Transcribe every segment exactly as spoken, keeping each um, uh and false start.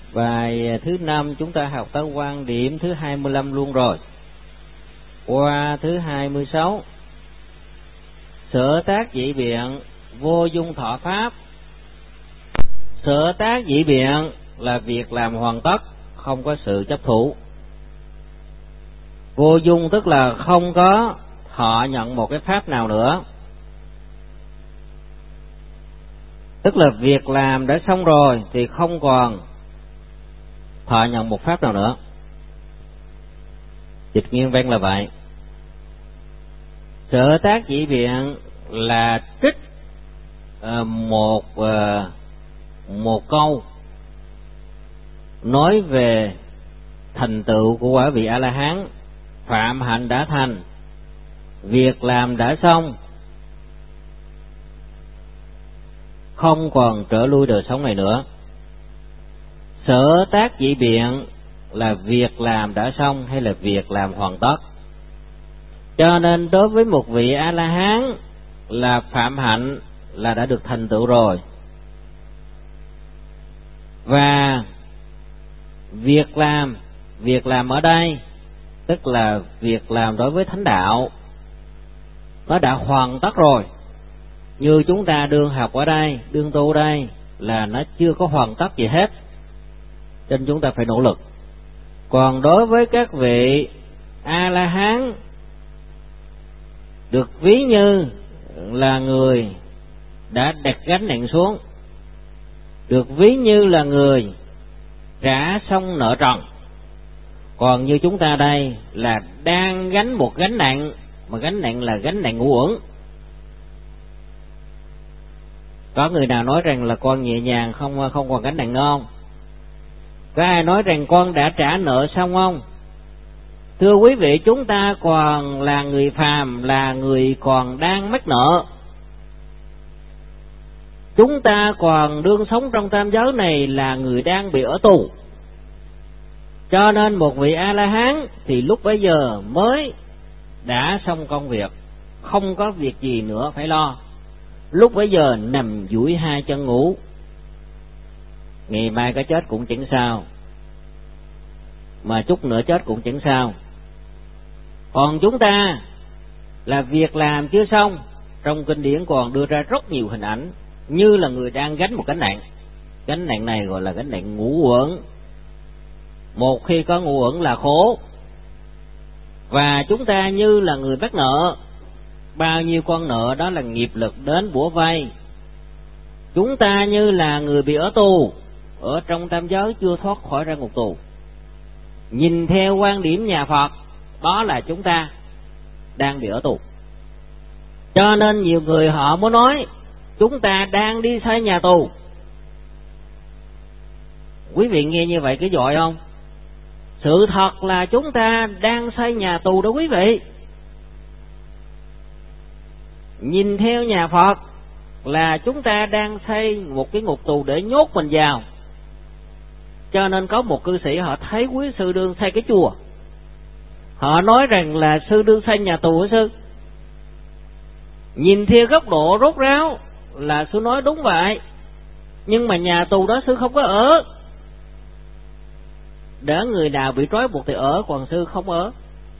Bài thứ năm chúng ta học tới quan điểm thứ hai mươi lăm luôn rồi. Qua thứ hai mươi sáu. Sở tác dị biện, vô dung thọ pháp. Sở tác dị biện là việc làm hoàn tất, không có sự chấp thủ. Vô dung tức là không có thọ nhận một cái pháp nào nữa, tức là việc làm đã xong rồi thì không còn thọ nhận một pháp nào nữa. Dịch nguyên văn là vậy. Sở tác dị biện là trích uh, một uh, một câu nói về thành tựu của quả vị A La Hán. Phạm hạnh đã thành, việc làm đã xong, không còn trở lui đời sống này nữa. Sở tác dị biện là việc làm đã xong hay là việc làm hoàn tất. Cho nên đối với một vị A La Hán là phạm hạnh là đã được thành tựu rồi. Và việc làm, việc làm ở đây tức là việc làm đối với thánh đạo, nó đã hoàn tất rồi. Như chúng ta đương học ở đây, đương tu ở đây là nó chưa có hoàn tất gì hết, cho nên chúng ta phải nỗ lực. Còn đối với các vị A La Hán được ví như là người đã đặt gánh nặng xuống, được ví như là người trả xong nợ trần. Còn như chúng ta đây là đang gánh một gánh nặng, mà gánh nặng là gánh nặng ngũ uẩn. Có người nào nói rằng là con nhẹ nhàng không không còn gánh nặng nữa không? Có ai nói rằng con đã trả nợ xong không? Thưa quý vị, chúng ta còn là người phàm, là người còn đang mắc nợ. Chúng ta còn đương sống trong tam giới này là người đang bị ở tù. Cho nên một vị A La Hán thì lúc bấy giờ mới đã xong công việc, không có việc gì nữa phải lo. Lúc bấy giờ nằm duỗi hai chân ngủ, ngày mai có chết cũng chẳng sao, mà chút nữa chết cũng chẳng sao. Còn chúng ta là việc làm chưa xong. Trong kinh điển còn đưa ra rất nhiều hình ảnh như là người đang gánh một gánh nặng. Gánh nặng này gọi là gánh nặng ngũ uẩn. Một khi có ngũ uẩn là khổ. Và chúng ta như là người bắt nợ. Bao nhiêu con nợ đó là nghiệp lực đến bủa vây. Chúng ta như là người bị ở tù, ở trong tam giới chưa thoát khỏi ra ngục tù. Nhìn theo quan điểm nhà Phật, đó là chúng ta đang bị ở tù. Cho nên nhiều người họ muốn nói chúng ta đang đi xây nhà tù. Quý vị nghe như vậy có dội không? Sự thật là chúng ta đang xây nhà tù đó quý vị. Nhìn theo nhà Phật là chúng ta đang xây một cái ngục tù để nhốt mình vào. Cho nên có một cư sĩ họ thấy quý sư đương xây cái chùa, họ nói rằng là sư đương xây nhà tù hả sư? Nhìn theo góc độ rốt ráo là sư nói đúng vậy, nhưng mà nhà tù đó sư không có ở. Để người nào bị trói buộc thì ở, còn sư không ở.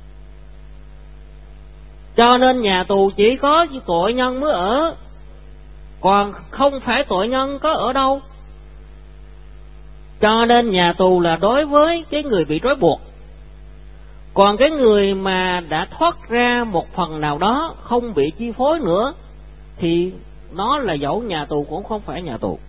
Cho nên nhà tù chỉ có tội nhân mới ở, còn không phải tội nhân có ở đâu. Cho nên nhà tù là đối với cái người bị trói buộc. Còn cái người mà đã thoát ra một phần nào đó, không bị chi phối nữa, thì nó là dẫu nhà tù cũng không phải nhà tù.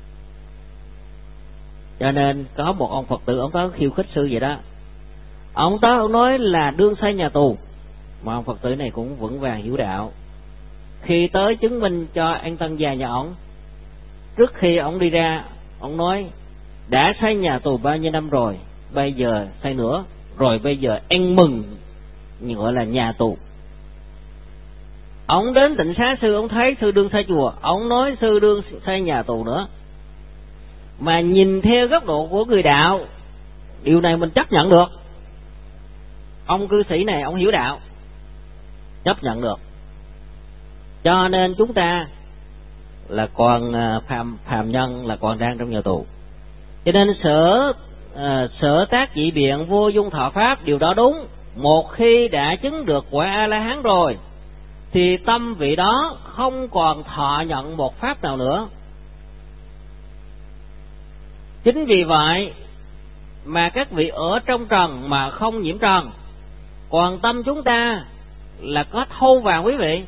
Cho nên có một ông Phật tử, ông tới khiêu khích sư vậy đó. Ông tới ông nói là đương xây nhà tù. Mà ông Phật tử này cũng vững vàng hiểu đạo. Khi tới chứng minh cho an tân già nhà ông, trước khi ông đi ra, ông nói đã xây nhà tù bao nhiêu năm rồi, bây giờ xây nữa, rồi bây giờ ăn mừng gọi là nhà tù. Ông đến Tịnh Xá sư, ông thấy sư đương xây chùa, ông nói sư đương xây nhà tù nữa. Mà nhìn theo góc độ của người đạo, điều này mình chấp nhận được. Ông cư sĩ này ông hiểu đạo, chấp nhận được. Cho nên chúng ta là còn phàm, phàm nhân là còn đang trong nhà tù. Cho nên sở à, sở tác dị biện vô dung thọ pháp, điều đó đúng. Một khi đã chứng được quả A La Hán rồi thì tâm vị đó không còn thọ nhận một pháp nào nữa. Chính vì vậy mà các vị ở trong trần mà không nhiễm trần, còn tâm chúng ta là có thâu vào quý vị.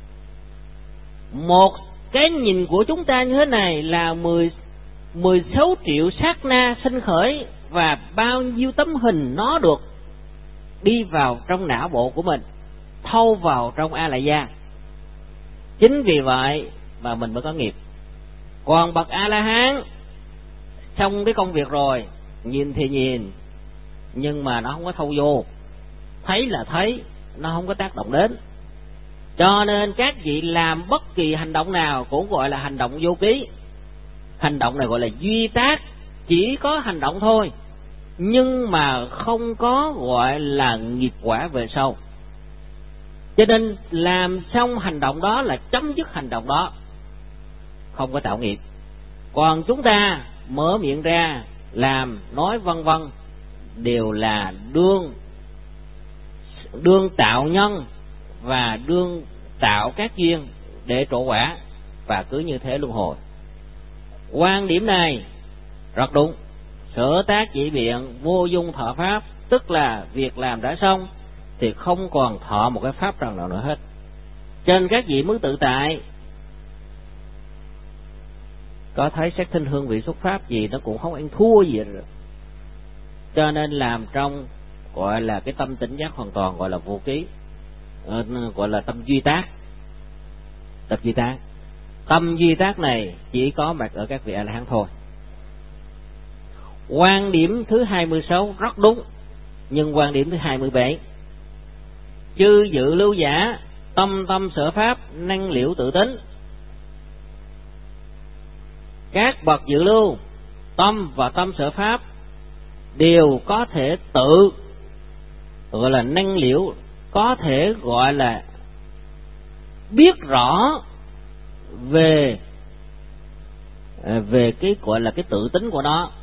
Một cái nhìn của chúng ta như thế này là mười mười sáu triệu sát na sinh khởi, và bao nhiêu tấm hình nó được đi vào trong não bộ của mình, thâu vào trong A Lại Gia. Chính vì vậy mà mình mới có nghiệp. Còn bậc A La Hán xong cái công việc rồi, nhìn thì nhìn nhưng mà nó không có thâu vô, thấy là thấy, nó không có tác động đến. Cho nên các vị làm bất kỳ hành động nào cũng gọi là hành động vô ký. Hành động này gọi là duy tác, chỉ có hành động thôi, nhưng mà không có gọi là nghiệp quả về sau. Cho nên làm xong hành động đó là chấm dứt hành động đó, không có tạo nghiệp. Còn chúng ta mở miệng ra làm, nói vân vân đều là đương đương tạo nhân và đương tạo các duyên để trổ quả, và cứ như thế luân hồi. Quan điểm này rất đúng. Sở tác dị biện vô dung thọ pháp, tức là việc làm đã xong thì không còn thọ một cái pháp trần nào nữa hết. Trên các vị mới tự tại có thấy sắc thinh hương vị xuất pháp gì nó cũng không ăn thua gì rồi. Cho nên làm trong gọi là cái tâm tỉnh giác hoàn toàn, gọi là vô ký, gọi là tâm duy tác. Tập duy tác, tâm duy tác này chỉ có mặt ở các vị A La Hán thôi. Quan điểm thứ hai mươi sáu rất đúng, nhưng quan điểm thứ hai mươi bảy, chư dự lưu giả tâm tâm sở pháp năng liễu tự tính. Các bậc dự lưu tâm và tâm sở pháp đều có thể tự gọi là năng liễu, có thể gọi là biết rõ về về cái gọi là cái tự tính của nó.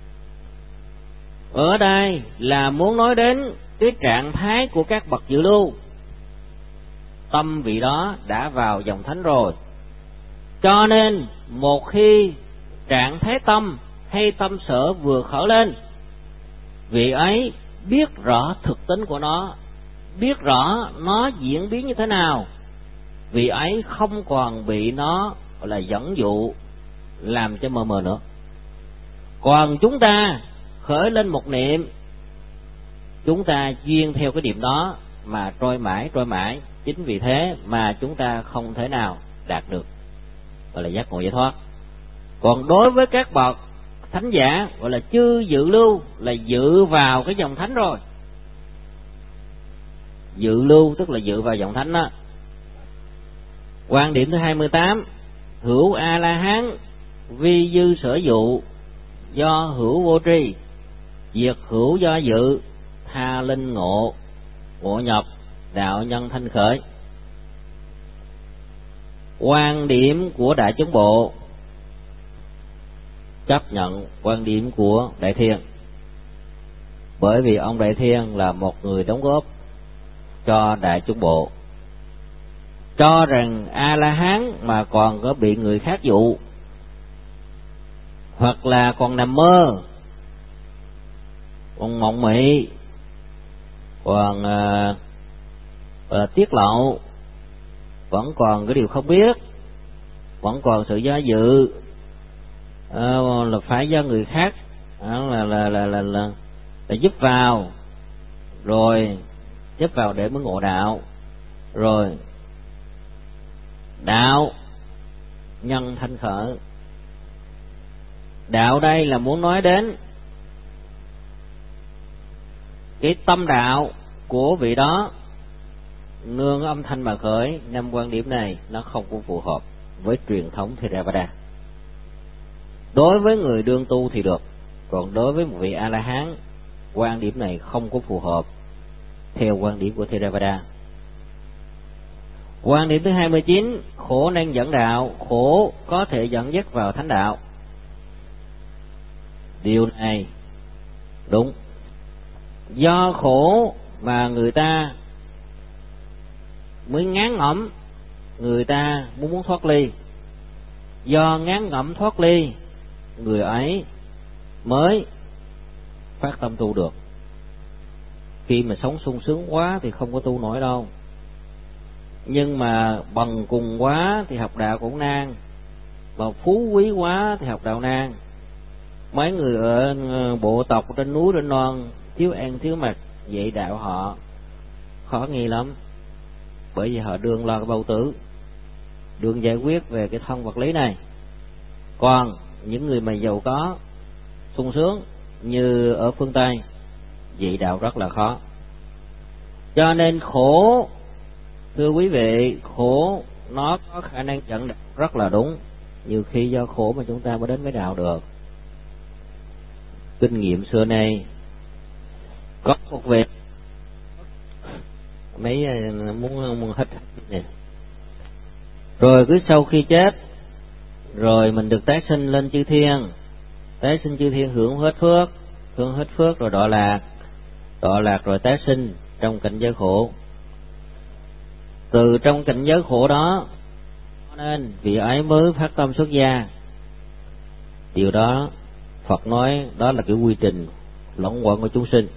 Ở đây là muốn nói đến cái trạng thái của các bậc dự lưu. Tâm vị đó đã vào dòng thánh rồi, cho nên một khi trạng thái tâm hay tâm sở vừa khởi lên, vị ấy biết rõ thực tính của nó, biết rõ nó diễn biến như thế nào, vị ấy không còn bị nó gọi là dẫn dụ làm cho mờ mờ nữa. Còn chúng ta khởi lên một niệm, chúng ta duyên theo cái niệm đó mà trôi mãi trôi mãi. Chính vì thế mà chúng ta không thể nào đạt được gọi là giác ngộ giải thoát. Còn đối với các bậc thánh giả gọi là chư dự lưu, là dự vào cái dòng thánh rồi. Dự lưu tức là dự vào dòng thánh đó. Quan điểm thứ hai mươi tám, hữu A La Hán vi dư sở dụ, do hữu vô tri, diệt hữu do dự, tha linh ngộ, ngộ nhập, đạo nhân thanh khởi. Quan điểm của Đại Chúng Bộ chấp nhận quan điểm của Đại Thiên, bởi vì ông Đại Thiên là một người đóng góp cho Đại Chúng Bộ, cho rằng A La Hán mà còn có bị người khác dụ, hoặc là còn nằm mơ, còn mộng mị, còn uh, uh, tiết lộ, vẫn còn cái điều không biết, vẫn còn sự do dự, uh, là phải do người khác uh, là, là, là, là, là, là giúp vào, rồi giúp vào để mới ngộ đạo, rồi đạo nhân thanh khởi. Đạo đây là muốn nói đến cái tâm đạo của vị đó nương âm thanh mà khởi. Năm quan điểm này nó không cũng phù hợp với truyền thống Theravada. Đối với người đương tu thì được, còn đối với một vị A La Hán, quan điểm này không có phù hợp theo quan điểm của Theravada. Quan điểm thứ hai mươi chín, khổ năng dẫn đạo, khổ có thể dẫn dắt vào thánh đạo. Điều này đúng. Do khổ mà người ta mới ngán ngẩm, người ta muốn muốn thoát ly. Do ngán ngẩm thoát ly, người ấy mới phát tâm tu được. Khi mà sống sung sướng quá thì không có tu nổi đâu. Nhưng mà bằng cùng quá thì học đạo cũng nan, mà phú quý quá thì học đạo nan. Mấy người ở bộ tộc trên núi trên non thiếu ăn thiếu mặc, dạy đạo họ khó nghi lắm, bởi vì họ đương lo cái bao tử, đương giải quyết về cái thân vật lý này. Còn những người mà giàu có sung sướng như ở phương Tây, dạy đạo rất là khó. Cho nên khổ, thưa quý vị, khổ nó có khả năng dẫn đạo rất là đúng. Nhiều khi do khổ mà chúng ta mới đến với đạo được. Kinh nghiệm xưa nay có một vị mấy muốn muốn hết nè, rồi cứ sau khi chết rồi mình được tái sinh lên chư thiên, tái sinh chư thiên hưởng hết phước, hưởng hết phước rồi đọa lạc, đọa lạc rồi tái sinh trong cảnh giới khổ. Từ trong cảnh giới khổ đó nên vị ấy mới phát tâm xuất gia. Điều đó Phật nói đó là cái quy trình lẫn quẩn của chúng sinh.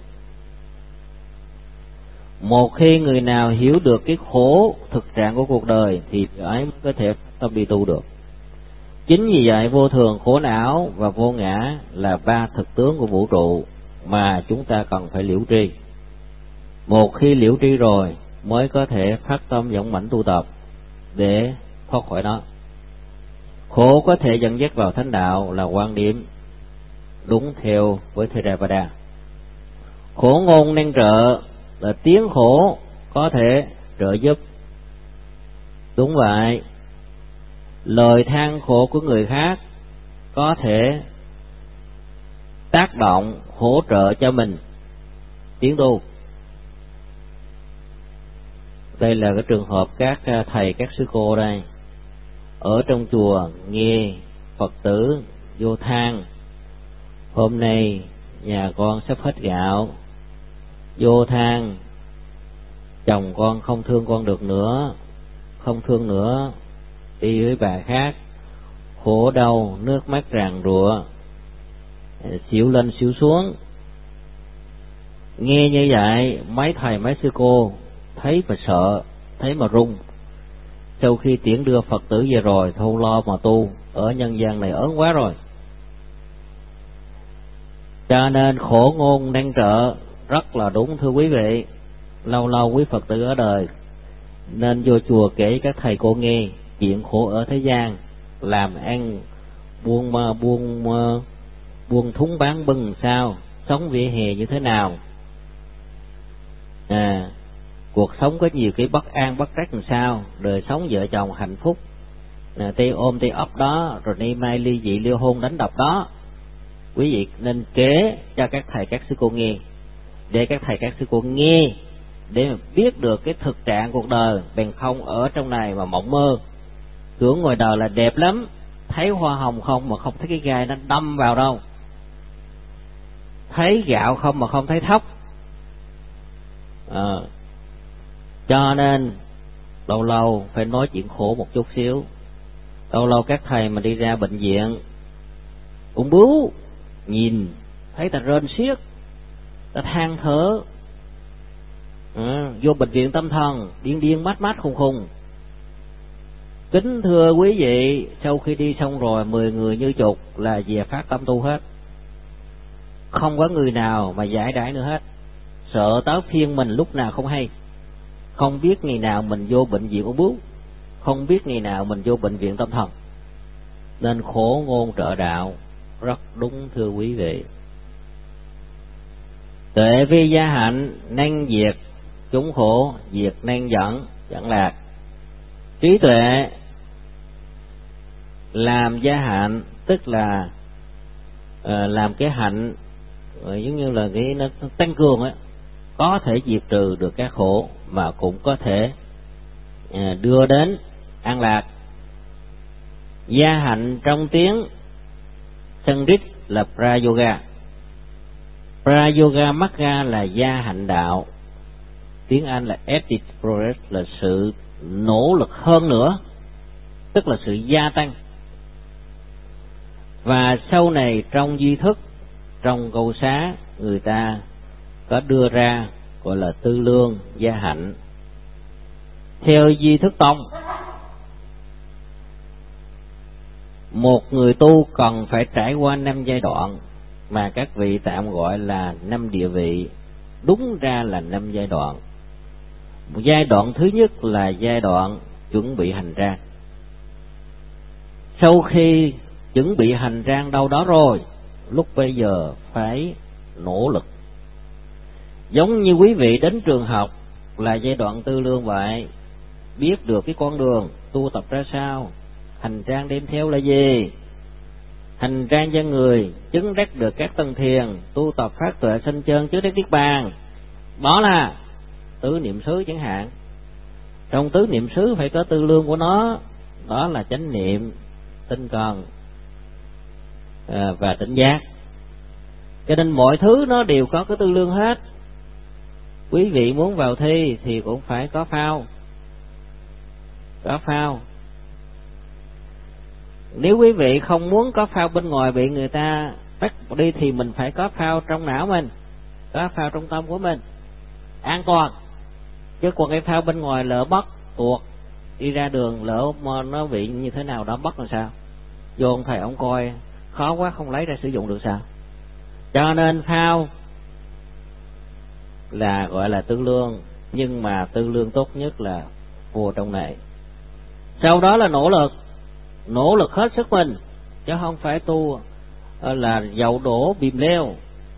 Một khi người nào hiểu được cái khổ thực trạng của cuộc đời thì vị ấy mới có thể phát tâm đi tu được. Chính vì vậy vô thường, khổ não và vô ngã là ba thực tướng của vũ trụ mà chúng ta cần phải liễu tri. Một khi liễu tri rồi mới có thể phát tâm dũng mãnh tu tập để thoát khỏi nó. Khổ có thể dẫn dắt vào thánh đạo là quan điểm đúng theo với Theravada. Khổ ngôn năng trợ là tiếng khổ có thể trợ giúp. Đúng vậy, lời than khổ của người khác có thể tác động hỗ trợ cho mình tiến tu. Đây là cái trường hợp các thầy, các sư cô đây ở trong chùa nghe Phật tử vô than: hôm nay nhà con sắp hết gạo, vô than chồng con không thương con được nữa, không thương nữa, đi với bà khác, khổ đau nước mắt ràn rụa, xỉu lên xỉu xuống. Nghe như vậy mấy thầy mấy sư cô thấy mà sợ, thấy mà run. Sau khi tiễn đưa Phật tử về rồi, thôi lo mà tu, ở nhân gian này ớn quá rồi. Cho nên khổ ngôn năng trợ rất là đúng, thưa quý vị. Lâu lâu quý Phật tử ở đời nên vô chùa kể các thầy cô nghe chuyện khổ ở thế gian, làm ăn buôn buôn buôn thúng bán bưng sao, sống vỉa hè như thế nào, à, cuộc sống có nhiều cái bất an bất trắc làm sao, đời sống vợ chồng hạnh phúc, à, tây ôm tây ấp đó, rồi nay mai ly dị ly hôn đánh đập đó. Quý vị nên kể cho các thầy các sư cô nghe, để các thầy các sư cô nghe để mà biết được cái thực trạng cuộc đời, bèn không ở trong này mà mộng mơ, tưởng ngoài đời là đẹp lắm, thấy hoa hồng không mà không thấy cái gai nó đâm vào đâu, thấy gạo không mà không thấy thóc. À, cho nên lâu lâu phải nói chuyện khổ một chút xíu. Lâu lâu các thầy mà đi ra bệnh viện cũng bú, nhìn thấy ta rên xiết, ta than thở, à, vô bệnh viện tâm thần điên điên mát mát khùng khùng. Kính thưa quý vị, sau khi đi xong rồi mười người như chục là về phát tâm tu hết, không có người nào mà giải đãi nữa hết. Sợ tới phiên mình lúc nào không hay, không biết ngày nào mình vô bệnh viện ung bướu, không biết ngày nào mình vô bệnh viện tâm thần. Nên khổ ngôn trợ đạo rất đúng, thưa quý vị. Tuệ vi gia hạnh năng diệt chúng khổ, diệt năng dẫn dẫn lạc. Trí tuệ làm gia hạnh, tức là uh, làm cái hạnh uh, giống như là cái nó tăng cường á, có thể diệt trừ được các khổ mà cũng có thể uh, đưa đến an lạc. Gia hạnh trong tiếng Sanskrit là Prayoga. Prayoga Magga là gia hạnh đạo, tiếng Anh là Added Progress, là sự nỗ lực hơn nữa, tức là sự gia tăng. Và sau này trong duy thức, trong câu xá, người ta có đưa ra gọi là tư lương gia hạnh. Theo duy thức tông, một người tu cần phải trải qua năm giai đoạn mà các vị tạm gọi là năm địa vị, đúng ra là năm giai đoạn. Một giai đoạn thứ nhất là giai đoạn chuẩn bị hành trang. Sau khi chuẩn bị hành trang đâu đó rồi, lúc bây giờ phải nỗ lực. Giống như quý vị đến trường học là giai đoạn tư lương vậy, biết được cái con đường tu tập ra sao, hành trang đem theo là gì, hành trang cho người chứng đắc được các tầng thiền, tu tập phát tuệ sanh chân trước đắc niết bàn, đó là tứ niệm xứ chẳng hạn. Trong tứ niệm xứ phải có tư lương của nó, đó là chánh niệm, tinh cần à, và tỉnh giác. Cho nên mọi thứ nó đều có cái tư lương hết. Quý vị muốn vào thi thì cũng phải có phao, có phao. Nếu quý vị không muốn có phao bên ngoài bị người ta bắt đi thì mình phải có phao trong não mình, có phao trong tâm của mình, an toàn. Chứ còn cái phao bên ngoài lỡ mất tuột, đi ra đường lỡ nó bị như thế nào đó mất làm sao? Vô ông thầy ông coi khó quá không lấy ra sử dụng được sao? Cho nên phao là gọi là tư lương, nhưng mà tư lương tốt nhất là vua trong này. Sau đó là nỗ lực, nỗ lực hết sức mình, chứ không phải tu là dậu đổ bìm leo,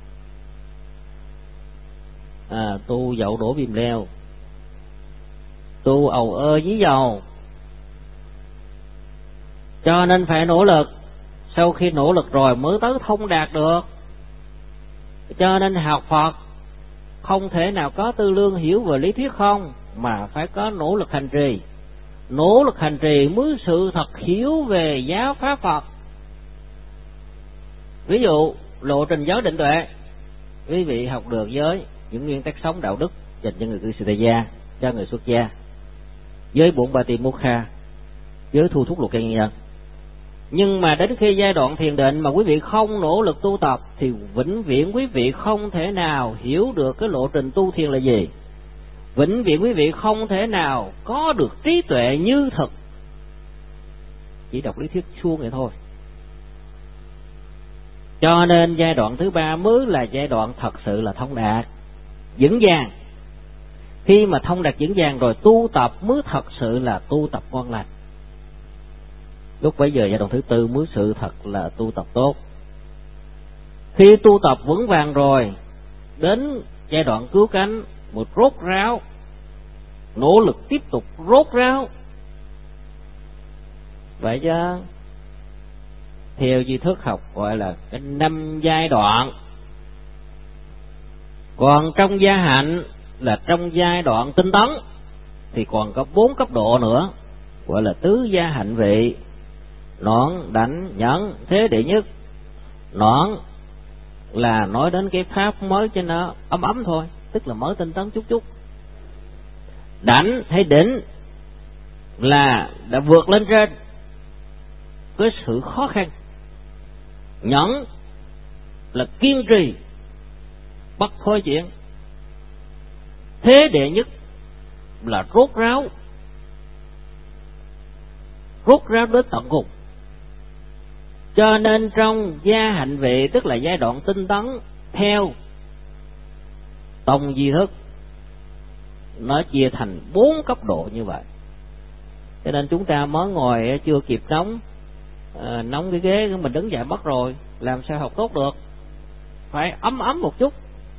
à, tu dậu đổ bìm leo, tu ầu ơ dí dầu. Cho nên phải nỗ lực, sau khi nỗ lực rồi mới tới thông đạt được. Cho nên học Phật không thể nào có tư lương hiểu về lý thuyết không, mà phải có nỗ lực hành trì. Nỗ lực hành trì mới sự thật hiểu về giáo pháp Phật. Ví dụ lộ trình giới định tuệ, quý vị học được với những nguyên tắc sống đạo đức dành cho người cư sĩ tại gia, cho người xuất gia, với bổn ba tỳ mô kha, với thu thúc luật căn nhân. Nhưng mà đến khi giai đoạn thiền định mà quý vị không nỗ lực tu tập thì vĩnh viễn quý vị không thể nào hiểu được cái lộ trình tu thiền là gì. Vĩnh viễn quý vị không thể nào có được trí tuệ như thực, chỉ đọc lý thuyết suông vậy thôi. Cho nên giai đoạn thứ ba mới là giai đoạn thật sự là thông đạt, vững vàng. Khi mà thông đạt vững vàng rồi, tu tập mới thật sự là tu tập ngon lành. Lúc bấy giờ giai đoạn thứ tư mới sự thật là tu tập tốt. Khi tu tập vững vàng rồi, đến giai đoạn cứu cánh, một rốt ráo, nỗ lực tiếp tục rốt ráo. Vậy chứ theo duy thức học gọi là cái năm giai đoạn. Còn trong gia hạnh là trong giai đoạn tinh tấn thì còn có bốn cấp độ nữa, gọi là tứ gia hạnh vị: nõn, đảnh, nhẫn, thế đệ nhất. Nõn là nói đến cái pháp mới cho nó ấm ấm thôi, tức là mới tinh tấn chút chút. Đảnh hay đỉnh là đã vượt lên trên cái sự khó khăn. Nhẫn là kiên trì bất thôi chuyện. Thế đệ nhất là rốt ráo, rốt ráo đến tận cùng. Cho nên trong gia hạnh vị, tức là giai đoạn tinh tấn theo tông duy thức, nó chia thành bốn cấp độ như vậy. Cho nên chúng ta mới ngồi chưa kịp nóng à, nóng cái ghế mình đứng dậy mất rồi, làm sao học tốt được? Phải ấm ấm một chút,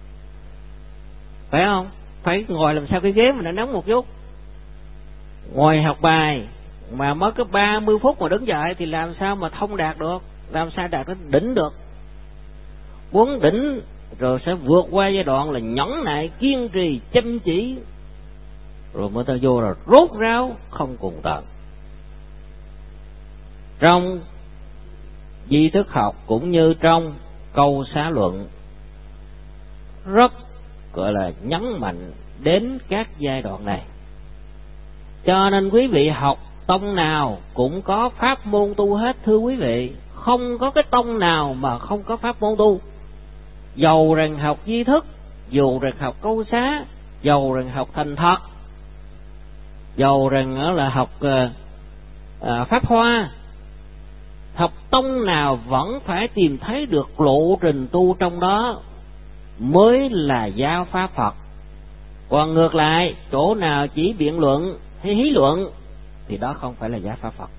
phải không? Phải ngồi làm sao cái ghế mình đã nóng một chút. Ngồi học bài mà mới có ba mươi phút mà đứng dậy thì làm sao mà thông đạt được, làm sao đạt đến đỉnh được. Muốn đỉnh rồi sẽ vượt qua giai đoạn là nhẫn nại, kiên trì, chăm chỉ, rồi mới ta vô là rốt ráo không cùng tận. Trong duy thức học cũng như trong câu xá luận rất gọi là nhấn mạnh đến các giai đoạn này. Cho nên quý vị học tông nào cũng có pháp môn tu hết, thưa quý vị. Không có cái tông nào mà không có pháp môn tu. Dầu rằng học di thức, dù rằng học câu xá, dầu rằng học thành thật, dầu rằng là học uh, uh, pháp hoa, học tông nào vẫn phải tìm thấy được lộ trình tu trong đó mới là giáo pháp Phật. Còn ngược lại, chỗ nào chỉ biện luận hay hí luận thì đó không phải là giáo pháp Phật.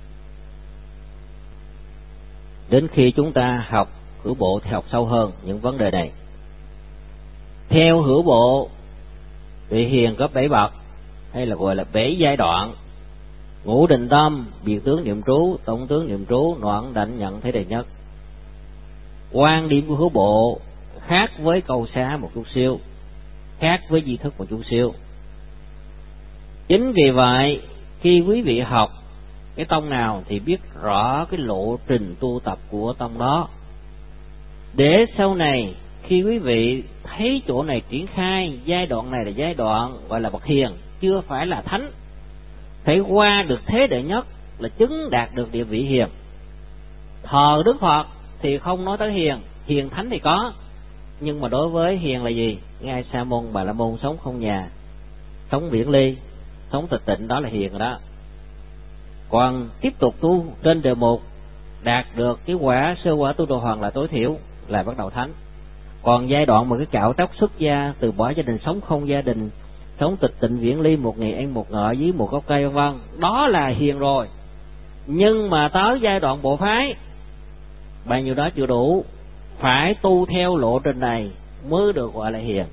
Đến khi chúng ta học hữu bộ thì học sâu hơn những vấn đề này. Theo hữu bộ thì hiền có bảy bậc, hay là gọi là bảy giai đoạn: ngũ định tâm, biệt tướng niệm trú, tổng tướng niệm trú, noãn đảnh nhận thế đệ nhất. Quan điểm của hữu bộ khác với câu xá một chút xíu, khác với di thức một chút xíu. Chính vì vậy, khi quý vị học cái tông nào thì biết rõ cái lộ trình tu tập của tông đó, để sau này khi quý vị thấy chỗ này triển khai, giai đoạn này là giai đoạn gọi là bậc hiền, chưa phải là thánh, phải qua được thế đệ nhất là chứng đạt được địa vị hiền. Thờ Đức Phật thì không nói tới hiền, hiền thánh thì có, nhưng mà đối với hiền là gì? Ngài Sa Môn Bà La Môn sống không nhà, sống biển ly, sống tịch tịnh, đó là hiền rồi đó. Còn tiếp tục tu trên đề mục, đạt được cái quả sơ quả tu đồ hoàng là tối thiểu, là bắt đầu thánh. Còn giai đoạn mà cái cạo tróc xuất gia, từ bỏ gia đình, sống không gia đình, sống tịch tịnh viễn ly, một ngày ăn một ngọ dưới một gốc cây vân vân, đó là hiền rồi. Nhưng mà tới giai đoạn bộ phái, bao nhiêu đó chưa đủ, phải tu theo lộ trình này mới được gọi là hiền.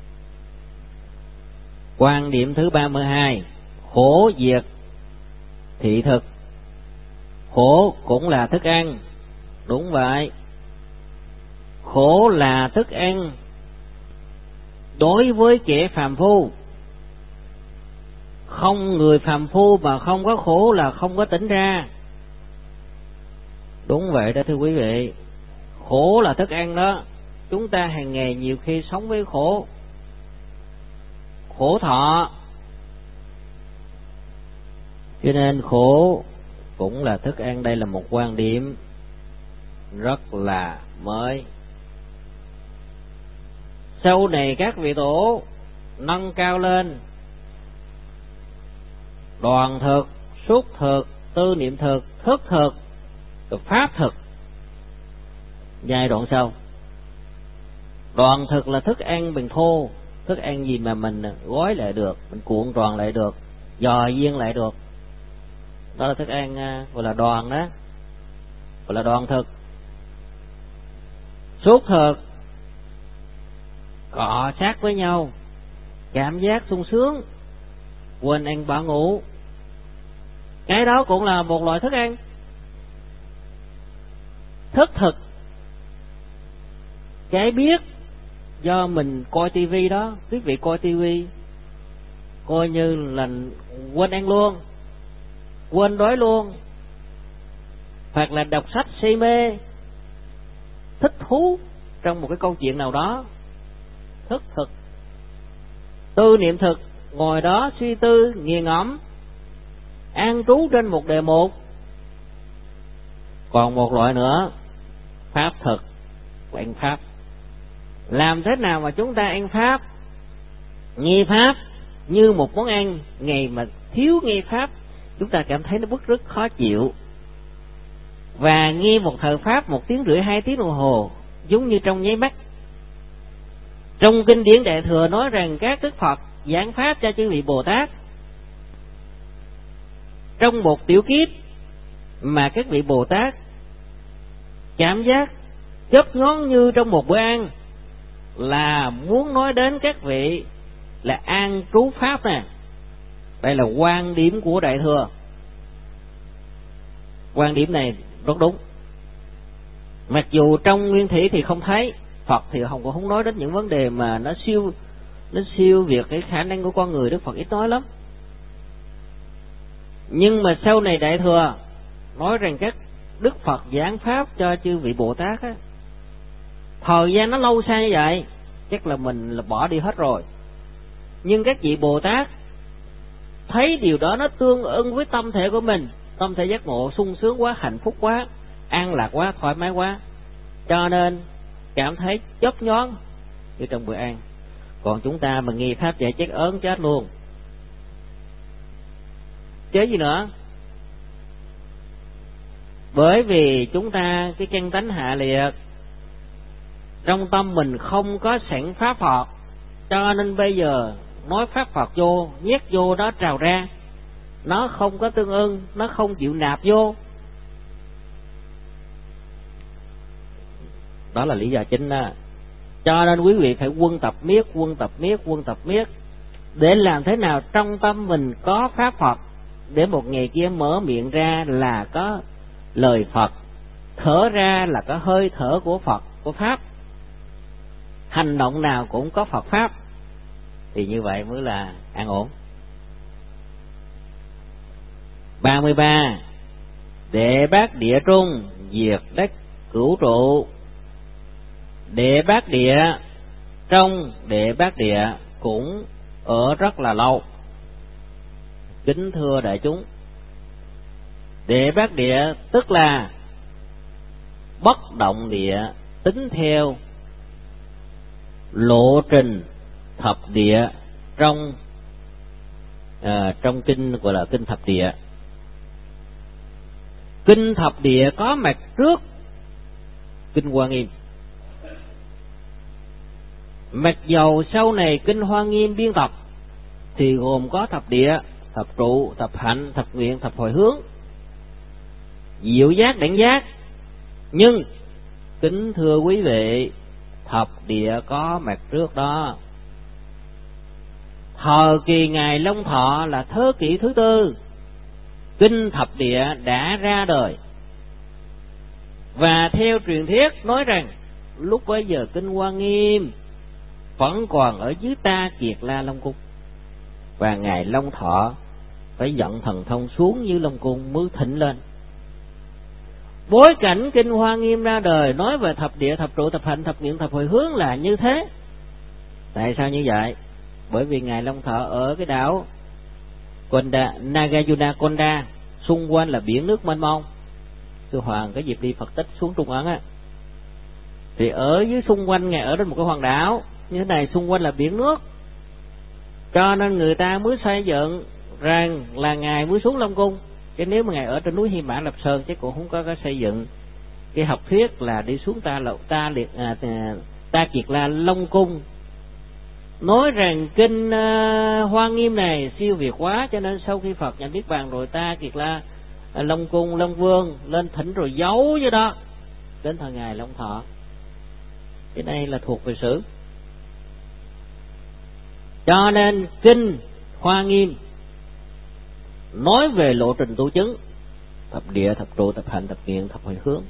Quan điểm thứ ba mươi hai: khổ diệt thị thực. Khổ cũng là thức ăn, đúng vậy. Khổ là thức ăn đối với kẻ phàm phu. Không người phàm phu mà không có khổ là không có tỉnh ra. Đúng vậy đó thưa quý vị. Khổ là thức ăn đó. Chúng ta hàng ngày nhiều khi sống với khổ, khổ thọ, cho nên khổ cũng là thức ăn. Đây là một quan điểm rất là mới. Sau này các vị tổ nâng cao lên: đoàn thực, xúc thực, tư niệm thực, thức thực, pháp thực. Giai đoạn sau, đoàn thực là thức ăn bằng thô, thức ăn gì mà mình gói lại được, mình cuộn tròn lại được, dò viên lại được, đó là thức ăn gọi là đoàn đó, gọi là đoàn thực. Xúc thực, cọ sát với nhau, cảm giác sung sướng, quên ăn bỏ ngủ, cái đó cũng là một loại thức ăn. Thức thực, cái biết do mình coi tivi đó, quý vị coi tivi coi như là quên ăn luôn, quên đói luôn, hoặc là đọc sách say mê, thích thú trong một cái câu chuyện nào đó. Thức thực. Tư niệm thực, ngồi đó suy tư nghiền ngẫm, an trú trên một đề mục. Còn một loại nữa, pháp thực, ăn pháp. Làm thế nào mà chúng ta ăn pháp, nghe pháp như một món ăn. Ngày mà thiếu nghe pháp, chúng ta cảm thấy nó bức rứt khó chịu. Và nghe một thời pháp một tiếng rưỡi hai tiếng đồng hồ giống như trong nháy mắt. Trong kinh điển Đại Thừa nói rằng các Đức Phật giảng pháp cho chư vị Bồ Tát trong một tiểu kiếp mà các vị Bồ Tát cảm giác chớp ngón như trong một bữa ăn, là muốn nói đến các vị là an trú pháp nè. Đây là quan điểm của Đại Thừa. Quan điểm này rất đúng. Mặc dù trong nguyên thủy thì không thấy, Phật thì không có không nói đến những vấn đề mà nó siêu nó siêu việt cái khả năng của con người, Đức Phật ít nói lắm. Nhưng mà sau này Đại Thừa nói rằng các Đức Phật giảng pháp cho chư vị Bồ Tát á, Thời gian nó lâu xa như vậy, chắc là mình là bỏ đi hết rồi. Nhưng các vị Bồ Tát thấy điều đó nó tương ưng với tâm thể của mình, tâm thể giác ngộ sung sướng quá, hạnh phúc quá, an lạc quá, thoải mái quá, cho nên cảm thấy chớp nhón như trong bữa ăn. Còn chúng ta mà nghe pháp dạy chết ớn chết luôn, chế gì nữa. Bởi vì chúng ta cái căn tánh hạ liệt, trong tâm mình không có sẵn pháp Phật, cho nên bây giờ nói pháp Phật vô, nhét vô đó trào ra, nó không có tương ưng, nó không chịu nạp vô. Đó là lý do chính đó. Cho nên quý vị phải quân tập miết, quân tập miết, quân tập miết, để làm thế nào trong tâm mình có pháp Phật, để một ngày kia mở miệng ra là có lời Phật, thở ra là có hơi thở của Phật, của Pháp, hành động nào cũng có Phật Pháp, thì như vậy mới là an ổn. ba mươi ba. Đệ bát địa trung, diệt đất cửu trụ. Đệ bát địa trong đệ bát địa cũng ở rất là lâu. Kính thưa đại chúng, đệ bát địa tức là bất động địa, tính theo lộ trình thập địa trong à, trong kinh gọi là kinh thập địa. Kinh thập địa có mặt trước kinh Hoa Nghiêm. Mặc dầu sau này kinh Hoa Nghiêm biên tập thì gồm có thập địa, thập trụ, thập hạnh, thập nguyện, thập hồi hướng, diệu giác, đẳng giác, nhưng kính thưa quý vị, thập địa có mặt trước đó. Thời kỳ ngài Long Thọ là thế kỷ thứ tư, kinh thập địa đã ra đời. Và theo truyền thuyết nói rằng lúc bấy giờ kinh Hoa Nghiêm vẫn còn ở dưới Ta Kiệt La Long Cung, và ngài Long Thọ phải dẫn thần thông xuống dưới Long Cung mới thỉnh lên. Bối cảnh kinh Hoa Nghiêm ra đời nói về thập địa, thập trụ, thập hạnh, thập nguyện, thập hồi hướng là như thế. Tại sao như vậy? Bởi vì ngài Long Thọ ở cái đảo Konda, Nagarjuna Konda, xung quanh là biển nước mênh mông. Sư Hoàng có dịp đi Phật tích xuống Trung Ấn á, thì ở dưới xung quanh ngài ở trên một cái hòn đảo như thế này, xung quanh là biển nước, cho nên người ta mới xây dựng rằng là ngài mới xuống Long Cung. Chứ nếu mà ngài ở trên núi Hy Mã Lập Sơn chứ cũng không có, có xây dựng cái học thuyết là đi xuống ta lậu ta liệt à, Ta Kiệt La Long Cung. Nói rằng kinh uh, Hoa Nghiêm này siêu việt quá, cho nên sau khi Phật nhận niết bàn rồi Ta Kiệt La uh, Long Cung Long Vương lên thỉnh rồi giấu với đó đến thời ngài Long Thọ. Cái này là thuộc về sử. Cho nên kinh Hoa Nghiêm nói về lộ trình tu chứng thập địa, thập trụ, thập hạnh, thập nguyện, thập hồi hướng,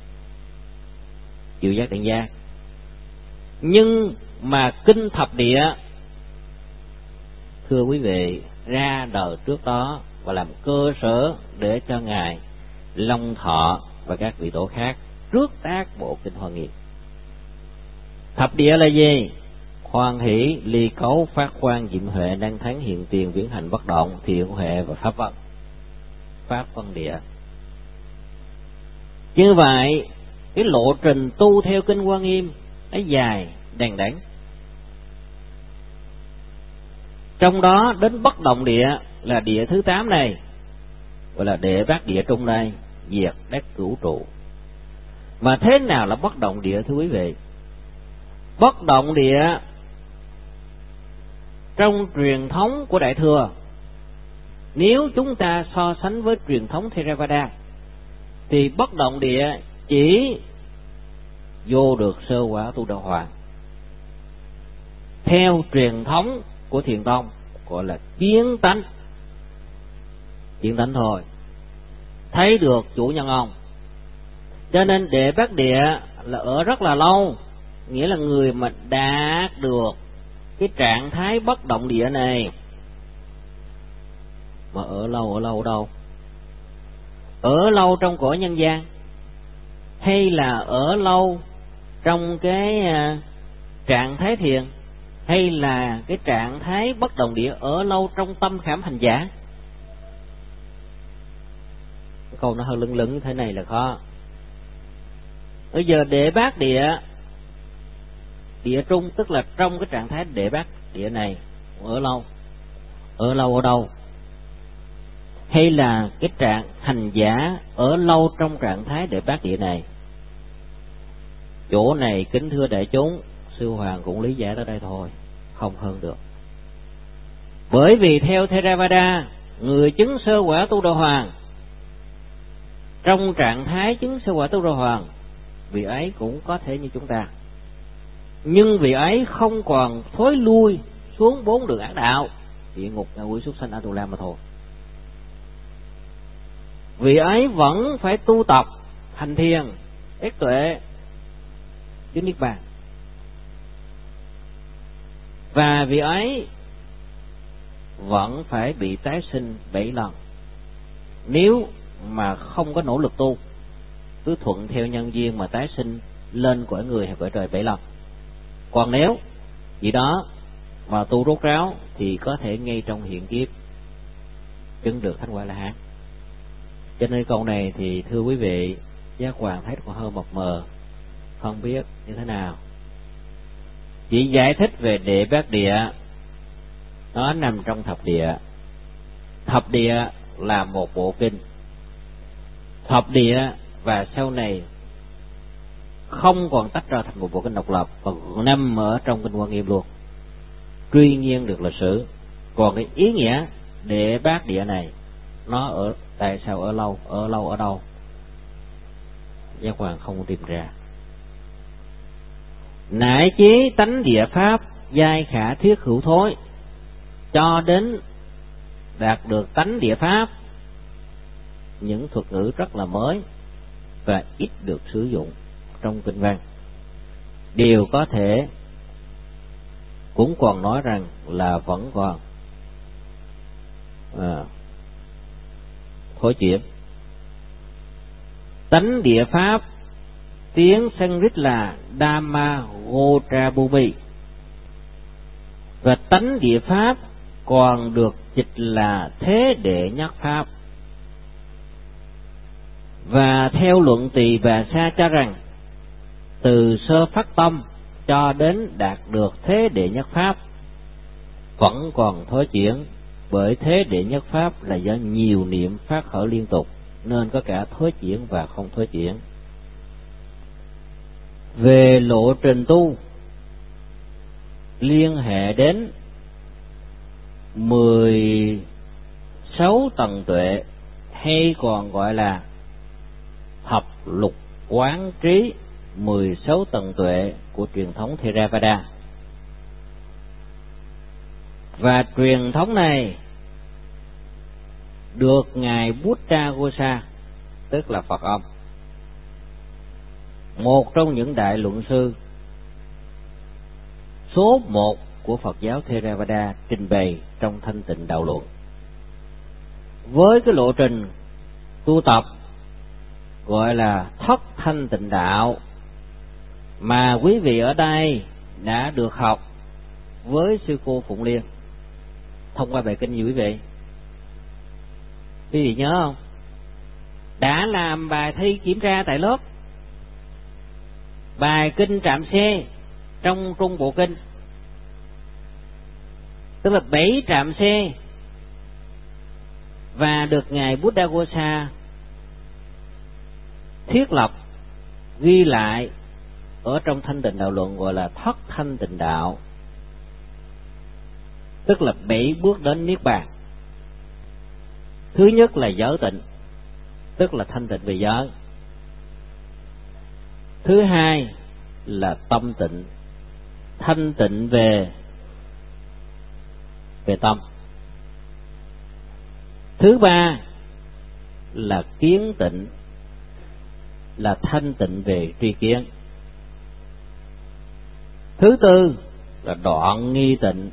diệu giác, đẳng giác. Nhưng mà kinh thập địa, thưa quý vị, ra đời trước đó và làm cơ sở để cho ngài Long Thọ và các vị tổ khác trước tác bộ kinh Hoa Nghiêm. Thập địa là gì? Hoan hỷ, ly cấu, phát quan, diệm huệ, năng thắng, hiện tiền, viễn hành, bất động, thiện huệ và pháp văn. Pháp văn địa. Như vậy, cái lộ trình tu theo kinh Hoa Nghiêm nó dài đằng đẵng. Trong đó đến bất động địa là địa thứ tám này, gọi là đệ bát địa trung đây, diệt đất cửu trụ. Mà thế nào là bất động địa thưa quý vị? Bất động địa trong truyền thống của Đại Thừa, nếu chúng ta so sánh với truyền thống Theravada, thì bất động địa chỉ vô được sơ quả tu đạo hoàng. Theo truyền thống của Thiền Tông gọi là kiến tánh, kiến tánh thôi, thấy được chủ nhân ông. Cho nên đệ bát địa là ở rất là lâu, nghĩa là người mà đạt được cái trạng thái bất động địa này. Mà ở lâu ở lâu ở đâu? Ở lâu trong cõi nhân gian, hay là ở lâu trong cái trạng thái thiền, hay là cái trạng thái bất động địa ở lâu trong tâm khảm hành giả? Câu nó hơi lưng lưng như thế này là khó. Bây giờ đệ bát địa, địa trung, tức là trong cái trạng thái đệ bát địa này ở lâu, ở lâu ở đâu? Hay là cái trạng hành giả ở lâu trong trạng thái đệ bát địa này? Chỗ này kính thưa đại chúng, Sư Hoàng cũng lý giải tới đây thôi, không hơn được. Bởi vì theo Theravada, người chứng sơ quả tu đà hoàng, trong trạng thái chứng sơ quả tu đà hoàng, vị ấy cũng có thể như chúng ta, nhưng vị ấy không còn thối lui xuống bốn đường ác đạo, địa ngục, ngạ quỷ, súc sanh, a tu la mà thôi. Vị ấy vẫn phải tu tập hành thiền, ích tuệ, đến niết bàn. Và vị ấy vẫn phải bị tái sinh bảy lần nếu mà không có nỗ lực tu, cứ thuận theo nhân duyên mà tái sinh lên cõi người hay cõi trời bảy lần. Còn nếu gì đó mà tu rốt ráo thì có thể ngay trong hiện kiếp chứng được thánh quả La Hán. Cho nên câu này thì thưa quý vị, Giác Hoàng thấy còn hơi mập mờ, không biết như thế nào. Chỉ giải thích về đệ bát địa, nó nằm trong thập địa. Thập địa là một bộ kinh. Thập địa và sau này không còn tách ra thành một bộ kinh độc lập, còn nằm ở trong kinh Quan Nghiêm luôn, truy nhiên được lịch sử. Còn cái ý nghĩa đệ bát địa này, nó ở tại sao ở lâu, ở lâu ở đâu, Giác Hoàng không tìm ra. Nải chế tánh địa pháp, giai khả thuyết hữu thối, cho đến đạt được tánh địa pháp, những thuật ngữ rất là mới và ít được sử dụng trong kinh văn, đều có thể cũng còn nói rằng là vẫn còn à, thối chuyển. Tánh địa pháp tiếng Sanskrit là Dhamma Gotra Bhumi, và tánh địa pháp còn được dịch là thế đệ nhất pháp. Và theo luận Tỳ Bà Sa cho rằng, từ sơ phát tâm cho đến đạt được thế đệ nhất pháp vẫn còn thối chuyển, bởi thế đệ nhất pháp là do nhiều niệm phát khởi liên tục, nên có cả thối chuyển và không thối chuyển. Về lộ trình tu, liên hệ đến mười sáu tầng tuệ, hay còn gọi là thập lục quán trí, mười sáu tầng tuệ của truyền thống Theravada. Và truyền thống này được ngài Buddhaghosa, tức là Phật ông, một trong những đại luận sư số một của Phật giáo Theravada, trình bày trong Thanh Tịnh Đạo Luận. Với cái lộ trình tu tập gọi là thất thanh tịnh đạo mà quý vị ở đây đã được học với sư cô Phụng Liên thông qua bài kinh gì quý vị? Quý vị nhớ không? Đã làm bài thi kiểm tra tại lớp, bài kinh Trạm Xe trong Trung Bộ Kinh, tức là bảy trạm xe, và được ngài Buddhaghosa thiết lập ghi lại ở trong Thanh Tịnh Đạo Luận, gọi là thất thanh tịnh đạo, tức là bảy bước đến niết bàn. Thứ nhất là giới tịnh, tức là thanh tịnh về giới. Thứ hai là tâm tịnh, thanh tịnh về về tâm. Thứ ba là kiến tịnh, là thanh tịnh về tri kiến. Thứ tư là đoạn nghi tịnh,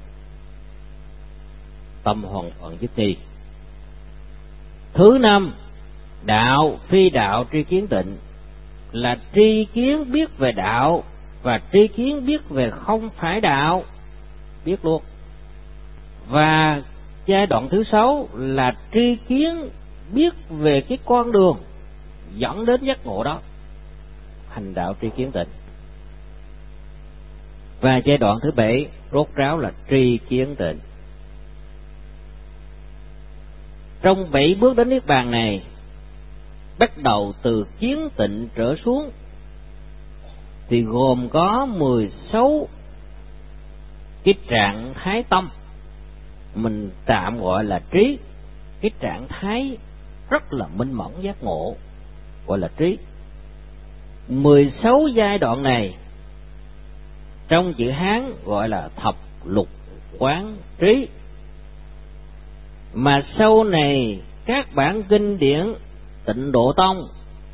tâm hoàn toàn dứt nghi. Thứ năm, đạo phi đạo tri kiến tịnh, là tri kiến biết về đạo và tri kiến biết về không phải đạo, biết luôn. Và giai đoạn thứ sáu là tri kiến biết về cái con đường dẫn đến giác ngộ đó, hành đạo tri kiến tịnh. Và giai đoạn thứ bảy rốt ráo là tri kiến tịnh. Trong bảy bước đến niết bàn này, bắt đầu từ kiến tịnh trở xuống thì gồm có mười sáu cái trạng thái tâm, mình tạm gọi là trí. Cái trạng thái rất là minh mẫn giác ngộ gọi là trí. mười sáu giai đoạn này trong chữ Hán gọi là thập lục quán trí, mà sau này các bản kinh điển Tịnh Độ Tông,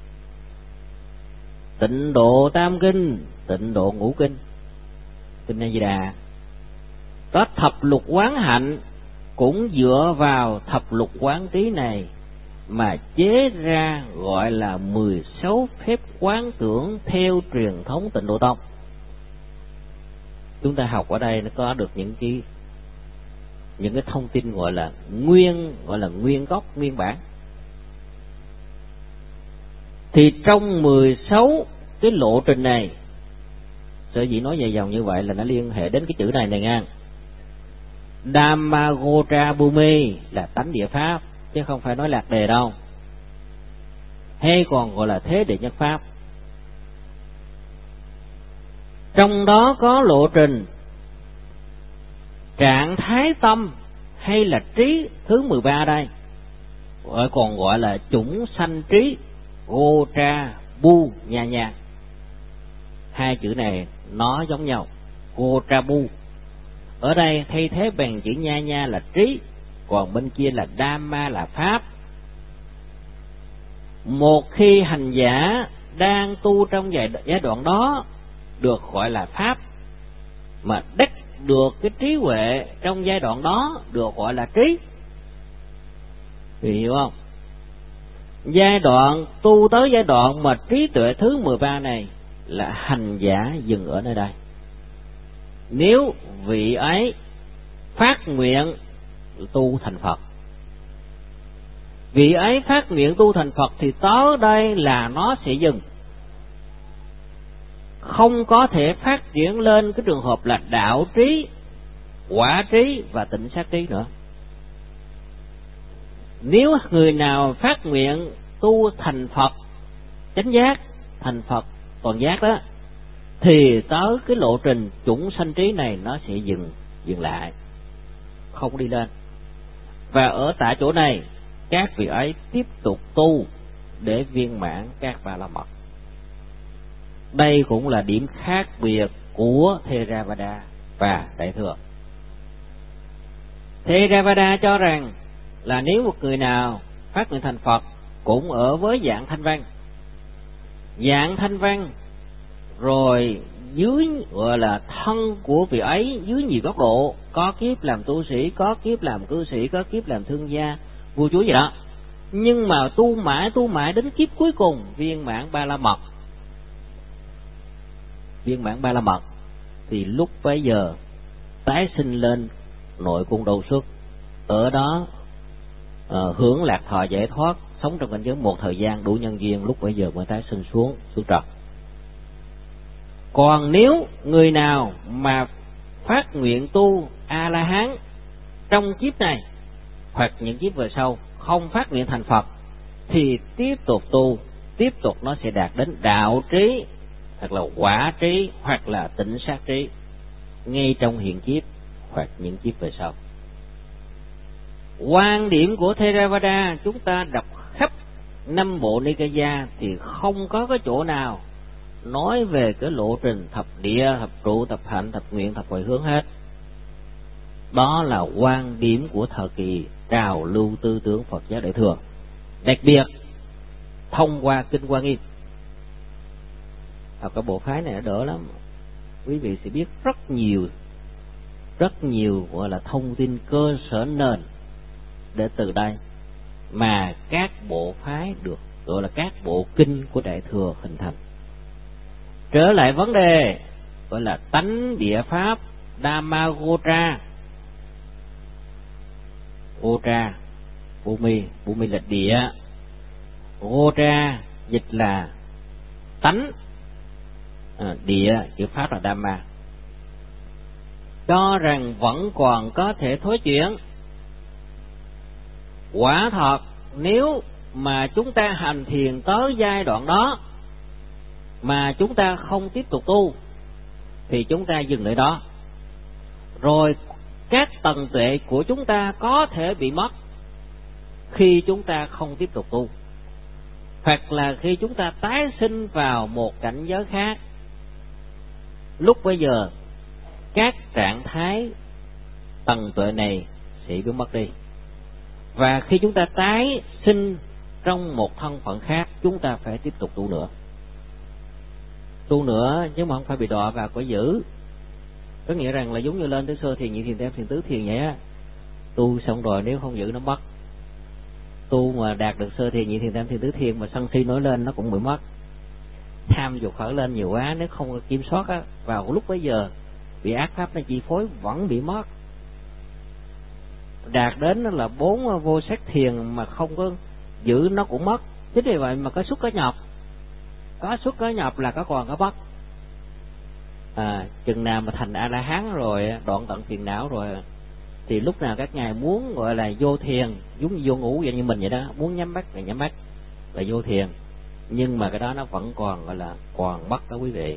Tịnh Độ Tam Kinh, Tịnh Độ Ngũ Kinh, Kinh A Di Đà, có thập lục quán hạnh cũng dựa vào thập lục quán trí này mà chế ra gọi là mười sáu phép quán tưởng theo truyền thống Tịnh Độ Tông. Chúng ta học ở đây nó có được những cái những cái thông tin gọi là nguyên gọi là nguyên gốc, nguyên bản. Thì trong mười sáu cái lộ trình này, sở dĩ nói dài dòng như vậy là nó liên hệ đến cái chữ này này nha. Dhammagotra Bhumi là tánh địa pháp, chứ không phải nói lạc đề đâu, hay còn gọi là thế đệ nhất pháp. Trong đó có lộ trình trạng thái tâm hay là trí thứ mười ba đây, gọi còn gọi là chủng sanh trí, Gotra Bu Nha Nha. Hai chữ này nó giống nhau, Gotra Bu. Ở đây thay thế bằng chữ Nha Nha là trí, còn bên kia là Dhamma là pháp. Một khi hành giả đang tu trong giai đoạn đó được gọi là pháp, mà đắc được cái trí huệ trong giai đoạn đó được gọi là trí. Vì hiểu không? Giai đoạn tu tới giai đoạn mà trí tuệ thứ mười ba này là hành giả dừng ở nơi đây. Nếu vị ấy phát nguyện tu thành Phật, vị ấy phát nguyện tu thành Phật thì tới đây là nó sẽ dừng, không có thể phát triển lên cái trường hợp là đạo trí, quả trí và tịnh sát trí nữa. Nếu người nào phát nguyện tu thành Phật chánh giác, thành Phật toàn giác đó, thì tới cái lộ trình chủng sanh trí này nó sẽ dừng dừng lại, không đi lên. Và ở tại chỗ này các vị ấy tiếp tục tu để viên mãn các ba la mật. Đây cũng là điểm khác biệt của Theravada và Đại Thừa. Theravada cho rằng là nếu một người nào phát nguyện thành Phật cũng ở với dạng thanh văn, dạng thanh văn rồi dưới gọi là thân của vị ấy dưới nhiều góc độ, có kiếp làm tu sĩ, có kiếp làm cư sĩ, có kiếp làm thương gia, vua chúa gì đó, nhưng mà tu mãi tu mãi đến kiếp cuối cùng viên mãn ba la mật, viên mãn ba la mật thì lúc bấy giờ tái sinh lên nội cung đầu xuất, ở đó uh, hưởng lạc thọ giải thoát, sống trong cảnh giới một thời gian đủ nhân duyên, lúc bấy giờ mới tái sinh xuống xuống trần. Còn nếu người nào mà phát nguyện tu A La Hán trong kiếp này hoặc những kiếp về sau không phát nguyện thành Phật thì tiếp tục tu, tiếp tục nó sẽ đạt đến đạo trí hoặc là quả trí hoặc là tịnh sát trí ngay trong hiện kiếp hoặc những kiếp về sau. Quan điểm của Theravada chúng ta đọc khắp năm bộ Nikaya thì không có cái chỗ nào nói về cái lộ trình thập địa, thập trụ, thập hạnh, thập nguyện, thập hồi hướng hết. Đó là quan điểm của thời kỳ trào lưu tư tưởng Phật giáo Đại Thừa, đặc biệt thông qua kinh Hoa Nghiêm. Học cái bộ phái này đỡ lắm, quý vị sẽ biết rất nhiều rất nhiều gọi là thông tin cơ sở nền để từ đây mà các bộ phái được gọi là các bộ kinh của Đại Thừa hình thành. Trở lại vấn đề gọi là tánh địa pháp Dhammagotra. Gotra, Bhumi, Bhumi là địa, Gotra dịch là tánh, à, địa chữ pháp là Dhamma. Cho rằng vẫn còn có thể thối chuyển. Quả thật nếu mà chúng ta hành thiền tới giai đoạn đó mà chúng ta không tiếp tục tu thì chúng ta dừng lại đó, rồi các tầng tuệ của chúng ta có thể bị mất khi chúng ta không tiếp tục tu, hoặc là khi chúng ta tái sinh vào một cảnh giới khác. Lúc bây giờ các trạng thái tầng tuệ này sẽ biến mất đi, và khi chúng ta tái sinh trong một thân phận khác, chúng ta phải tiếp tục tu nữa. Tu nữa chứ mà không phải bị đọa vào cõi dữ. Có nghĩa rằng là giống như lên tới sơ thiền, nhị thiền, tam thiền, tứ thiền vậy á. Tu xong rồi nếu không giữ nó mất. Tu mà đạt được sơ thiền, nhị thiền, tam thiền, tứ thiền mà sân si nổi lên nó cũng bị mất. Tham dục khởi lên nhiều quá, nếu không kiểm soát á, vào lúc bấy giờ bị ác pháp nó chi phối vẫn bị mất. Đạt đến là bốn vô sắc thiền mà không có giữ nó cũng mất. Chính vì vậy mà có xuất có nhập, có xuất có nhập là có còn có mất. À, chừng nào mà thành A La Hán rồi, đoạn tận phiền não rồi, thì lúc nào các ngài muốn gọi là vô thiền, giống như vô ngủ vậy như mình vậy đó, muốn nhắm mắt là nhắm mắt là vô thiền, nhưng mà cái đó nó vẫn còn gọi là còn mất đó quý vị.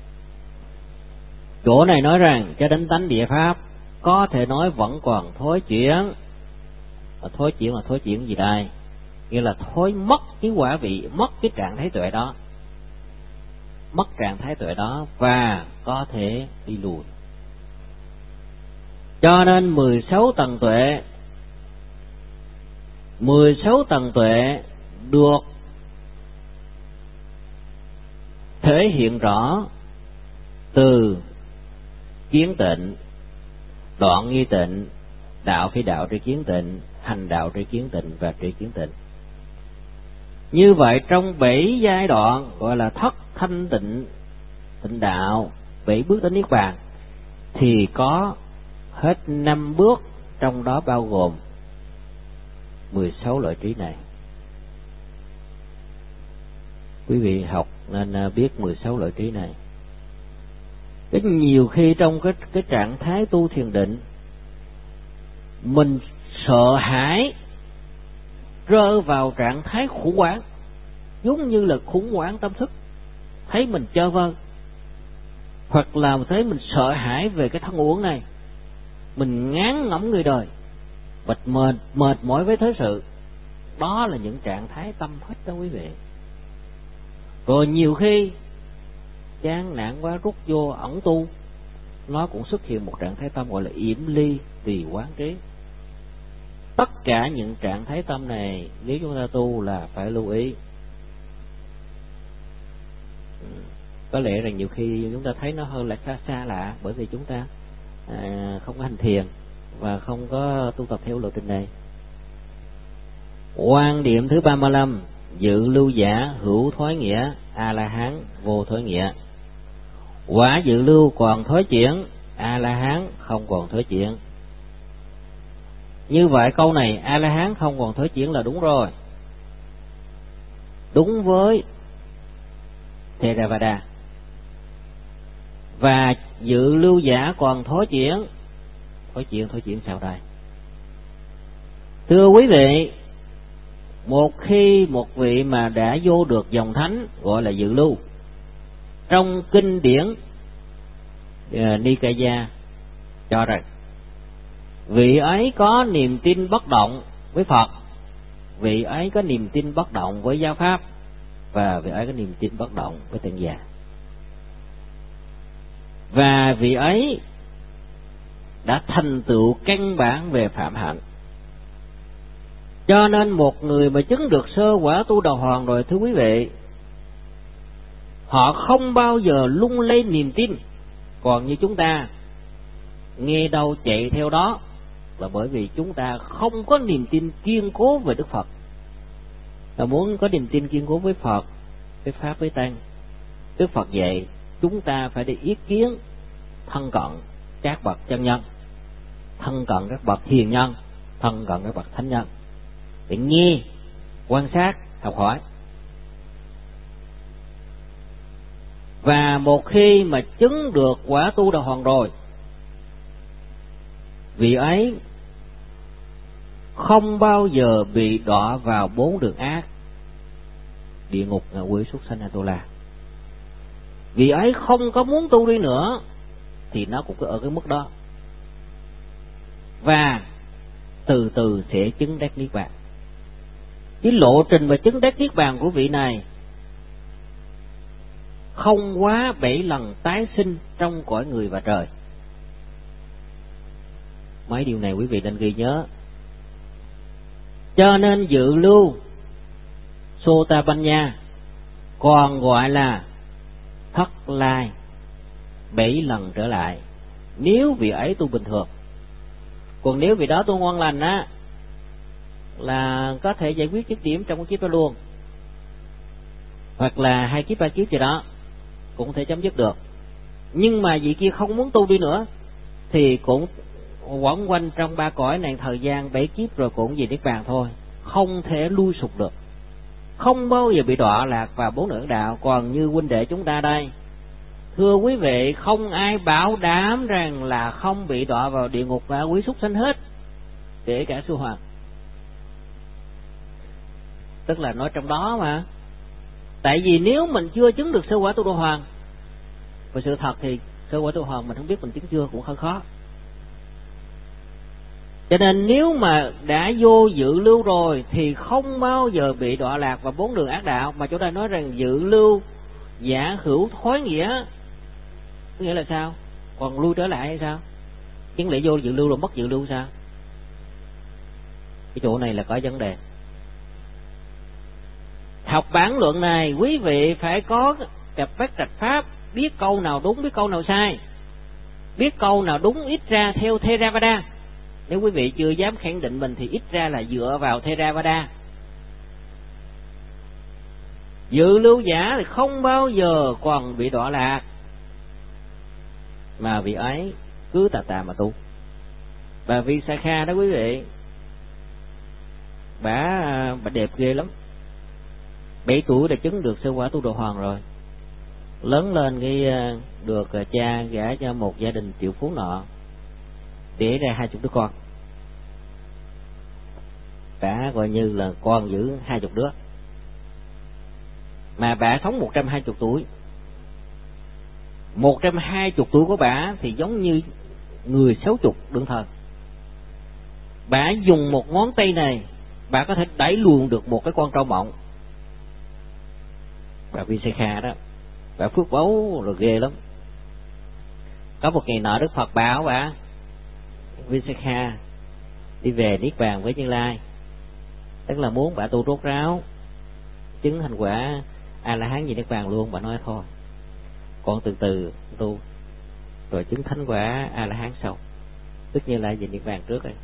Chỗ này nói rằng cho đến tánh địa pháp có thể nói vẫn còn thối chuyển. Thối chuyển là thối chuyển gì đây? Nghĩa là thối mất cái quả vị, mất cái trạng thái tuệ đó, mất trạng thái tuệ đó và có thể đi lùi. Cho nên mười sáu tầng tuệ, mười sáu tầng tuệ được thể hiện rõ từ kiến tịnh, đoạn nghi tịnh, đạo phi đạo tri kiến tịnh, hành đạo tri kiến tịnh và tri kiến tịnh. Như vậy trong bảy giai đoạn gọi là thất thanh tịnh, tịnh đạo, bảy bước đến niết bàn thì có hết năm bước, trong đó bao gồm mười sáu loại trí này. Quý vị học nên biết mười sáu loại trí này. Cái nhiều khi trong cái cái trạng thái tu thiền định, mình sợ hãi rơi vào trạng thái khủng hoảng, giống như là khủng hoảng tâm thức, thấy mình chơ vơ, hoặc là thấy mình sợ hãi về cái thân uổng này, mình ngán ngẩm người đời, mệt mệt mệt mỏi với thế sự. Đó là những trạng thái tâm hết đó quý vị. Rồi nhiều khi chán nản quá rút vô ẩn tu, nó cũng xuất hiện một trạng thái tâm gọi là yểm ly tùy quán trí. Tất cả những trạng thái tâm này nếu chúng ta tu là phải lưu ý. Có lẽ rằng nhiều khi chúng ta thấy nó hơi là xa xa lạ, bởi vì chúng ta à, không có hành thiền và không có tu tập theo lộ trình này. Quan điểm thứ ba mươi lăm, dự lưu giả hữu thói nghĩa, A La Hán vô thói nghĩa. Quả dự lưu còn thói chuyển, A La Hán không còn thói chuyển. Như vậy câu này A La Hán không còn thói chuyển là đúng rồi, đúng với Theravada. Và dự lưu giả còn thói chuyển, thói chuyển thói chuyển sao đây? Thưa quý vị, một khi một vị mà đã vô được dòng thánh gọi là dự lưu, trong kinh điển uh, Nikaya cho rằng vị ấy có niềm tin bất động với Phật, vị ấy có niềm tin bất động với giáo pháp, và vị ấy có niềm tin bất động với Tăng già. Và vị ấy đã thành tựu căn bản về phạm hạnh. Cho nên một người mà chứng được sơ quả tu đà hoàng rồi, thưa quý vị, họ không bao giờ lung lay niềm tin. Còn như chúng ta nghe đâu chạy theo đó, là bởi vì chúng ta không có niềm tin kiên cố về Đức Phật. Là muốn có niềm tin kiên cố với Phật, với Pháp, với Tăng, Đức Phật dạy chúng ta phải đi yết kiến thân cận các bậc chân nhân, thân cận các bậc hiền nhân, thân cận các bậc thánh nhân, để nghe, quan sát, học hỏi. Và một khi mà chứng được quả tu đà hoàng rồi, vị ấy không bao giờ bị đọa vào bốn đường ác: địa ngục, ngạ quỷ, súc sanh, A Tu La. Vị ấy không có muốn tu đi nữa thì nó cũng cứ ở cái mức đó, và từ từ sẽ chứng đắc niết bàn. Cái lộ trình và chứng đắc niết bàn của vị này không quá bảy lần tái sinh trong cõi người và trời. Mấy điều này quý vị nên ghi nhớ. Cho nên dự lưu Sotabanya còn gọi là thất lai, bảy lần trở lại, nếu vị ấy tu bình thường. Còn nếu vị đó tu ngon lành á, là có thể giải quyết dứt điểm trong cái kiếp đó luôn, hoặc là hai kiếp ba kiếp gì đó cũng có thể chấm dứt được. Nhưng mà vị kia không muốn tu đi nữa thì cũng quẩn quanh trong ba cõi này thời gian bảy kiếp rồi cũng về niết bàn thôi, không thể lui sụp được, không bao giờ bị đọa lạc vào bốn đường đạo. Còn như huynh đệ chúng ta đây, thưa quý vị, không ai bảo đảm rằng là không bị đọa vào địa ngục và quý súc sanh hết, kể cả sư hoàng. Tức là nói trong đó mà. Tại vì nếu mình chưa chứng được sơ quả tu đà hoàng, và sự thật thì sơ quả tu đà hoàng mình không biết mình chứng chưa cũng hơi khó. Cho nên nếu mà đã vô dự lưu rồi thì không bao giờ bị đọa lạc vào bốn đường ác đạo. Mà chỗ đây nói rằng dự lưu giả hữu thói nghĩa, nghĩa là sao? Còn lui trở lại hay sao? Chứng lệ vô dự lưu rồi mất dự lưu sao? Cái chỗ này là có vấn đề. Học bản luận này quý vị phải có cặp bách trạch pháp, biết câu nào đúng, biết câu nào sai, biết câu nào đúng ít ra theo Theravada. Nếu quý vị chưa dám khẳng định mình thì ít ra là dựa vào Theravada. Dự lưu giả thì không bao giờ còn bị đọa lạc, mà vị ấy cứ tà tà mà tu. Và vị Sakha đó quý vị, bà, bà đẹp ghê lắm. Bảy tuổi đã chứng được sơ quả tu đà hoàng rồi. Lớn lên cái được cha gả cho một gia đình triệu phú nọ, để ra hai chục đứa con. Bà coi như là con giữ hai chục đứa. Mà bà sống một trăm hai mươi tuổi. Một trăm hai mươi tuổi của bà thì giống như người sáu chục đương thời. Bà dùng một ngón tay này, bà có thể đẩy luồn được một cái con trâu mộng. Bà Visakha đó, bà phước báu rồi ghê lắm. Có một ngày nọ Đức Phật bảo bà Visakha đi về niết bàn với Như Lai, tức là muốn bà tu rốt ráo chứng thành quả A La Hán về niết bàn luôn. Bà nói thôi, con từ từ tu rồi chứng thánh quả A La Hán sau, tức Như Lai về niết bàn trước rồi.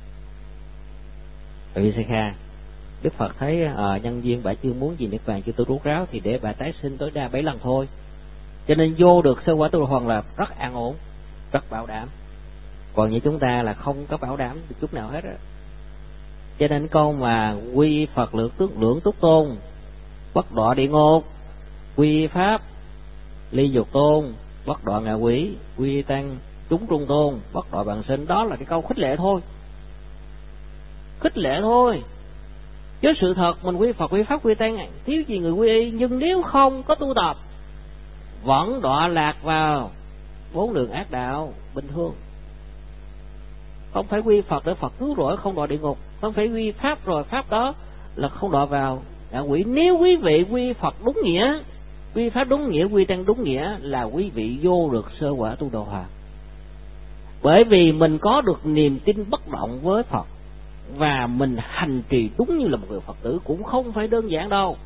Bà Visakha, Đức Phật thấy à, nhân viên bà chưa muốn gì niết bàn, chưa tu rốt ráo thì để bà tái sinh tối đa bảy lần thôi. Cho nên vô được sơ quả tu đà hoàng là rất an ổn, rất bảo đảm. Còn như chúng ta là không có bảo đảm được chút nào hết á. Cho nên câu mà quy Phật lưỡng túc lưỡng túc tôn, bất đọa địa ngục, quy pháp ly dục tôn, bất đọa ngạ quỷ, quy tăng chúng trung tôn, bất đọa bằng sinh, đó là cái câu khích lệ thôi, khích lệ thôi. Chứ sự thật mình quy Phật, quy pháp, quy tăng, thiếu gì người quy y. Nhưng nếu không có tu tập vẫn đọa lạc vào bốn đường ác đạo bình thường. Không phải quy Phật để Phật cứu rỗi không đọa địa ngục, không phải quy pháp rồi pháp đó là không đọa vào ngạ quỷ. Nếu quý vị quy Phật đúng nghĩa, quy pháp đúng nghĩa, quy tăng đúng nghĩa là quý vị vô được sơ quả tu đà hoàng. Bởi vì mình có được niềm tin bất động với Phật, và mình hành trì đúng như là một người Phật tử cũng không phải đơn giản đâu.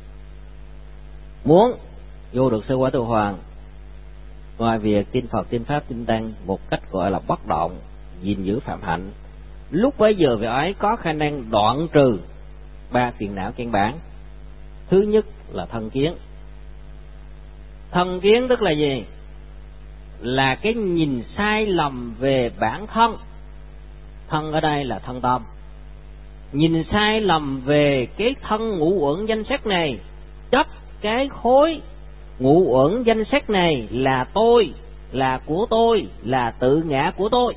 Muốn vô được sơ quả tu hoàng, ngoài việc tin Phật, tin Pháp, tin Tăng một cách gọi là bất động, gìn giữ phạm hạnh, lúc bấy giờ vị ấy có khả năng đoạn trừ ba phiền não căn bản. Thứ nhất là thân kiến, Thân kiến tức là gì? Là cái nhìn sai lầm về bản thân. Thân ở đây là thân tâm. Nhìn sai lầm về cái thân ngũ uẩn danh sắc này, chấp cái khối ngũ uẩn danh sắc này là tôi, là của tôi, là tự ngã của tôi.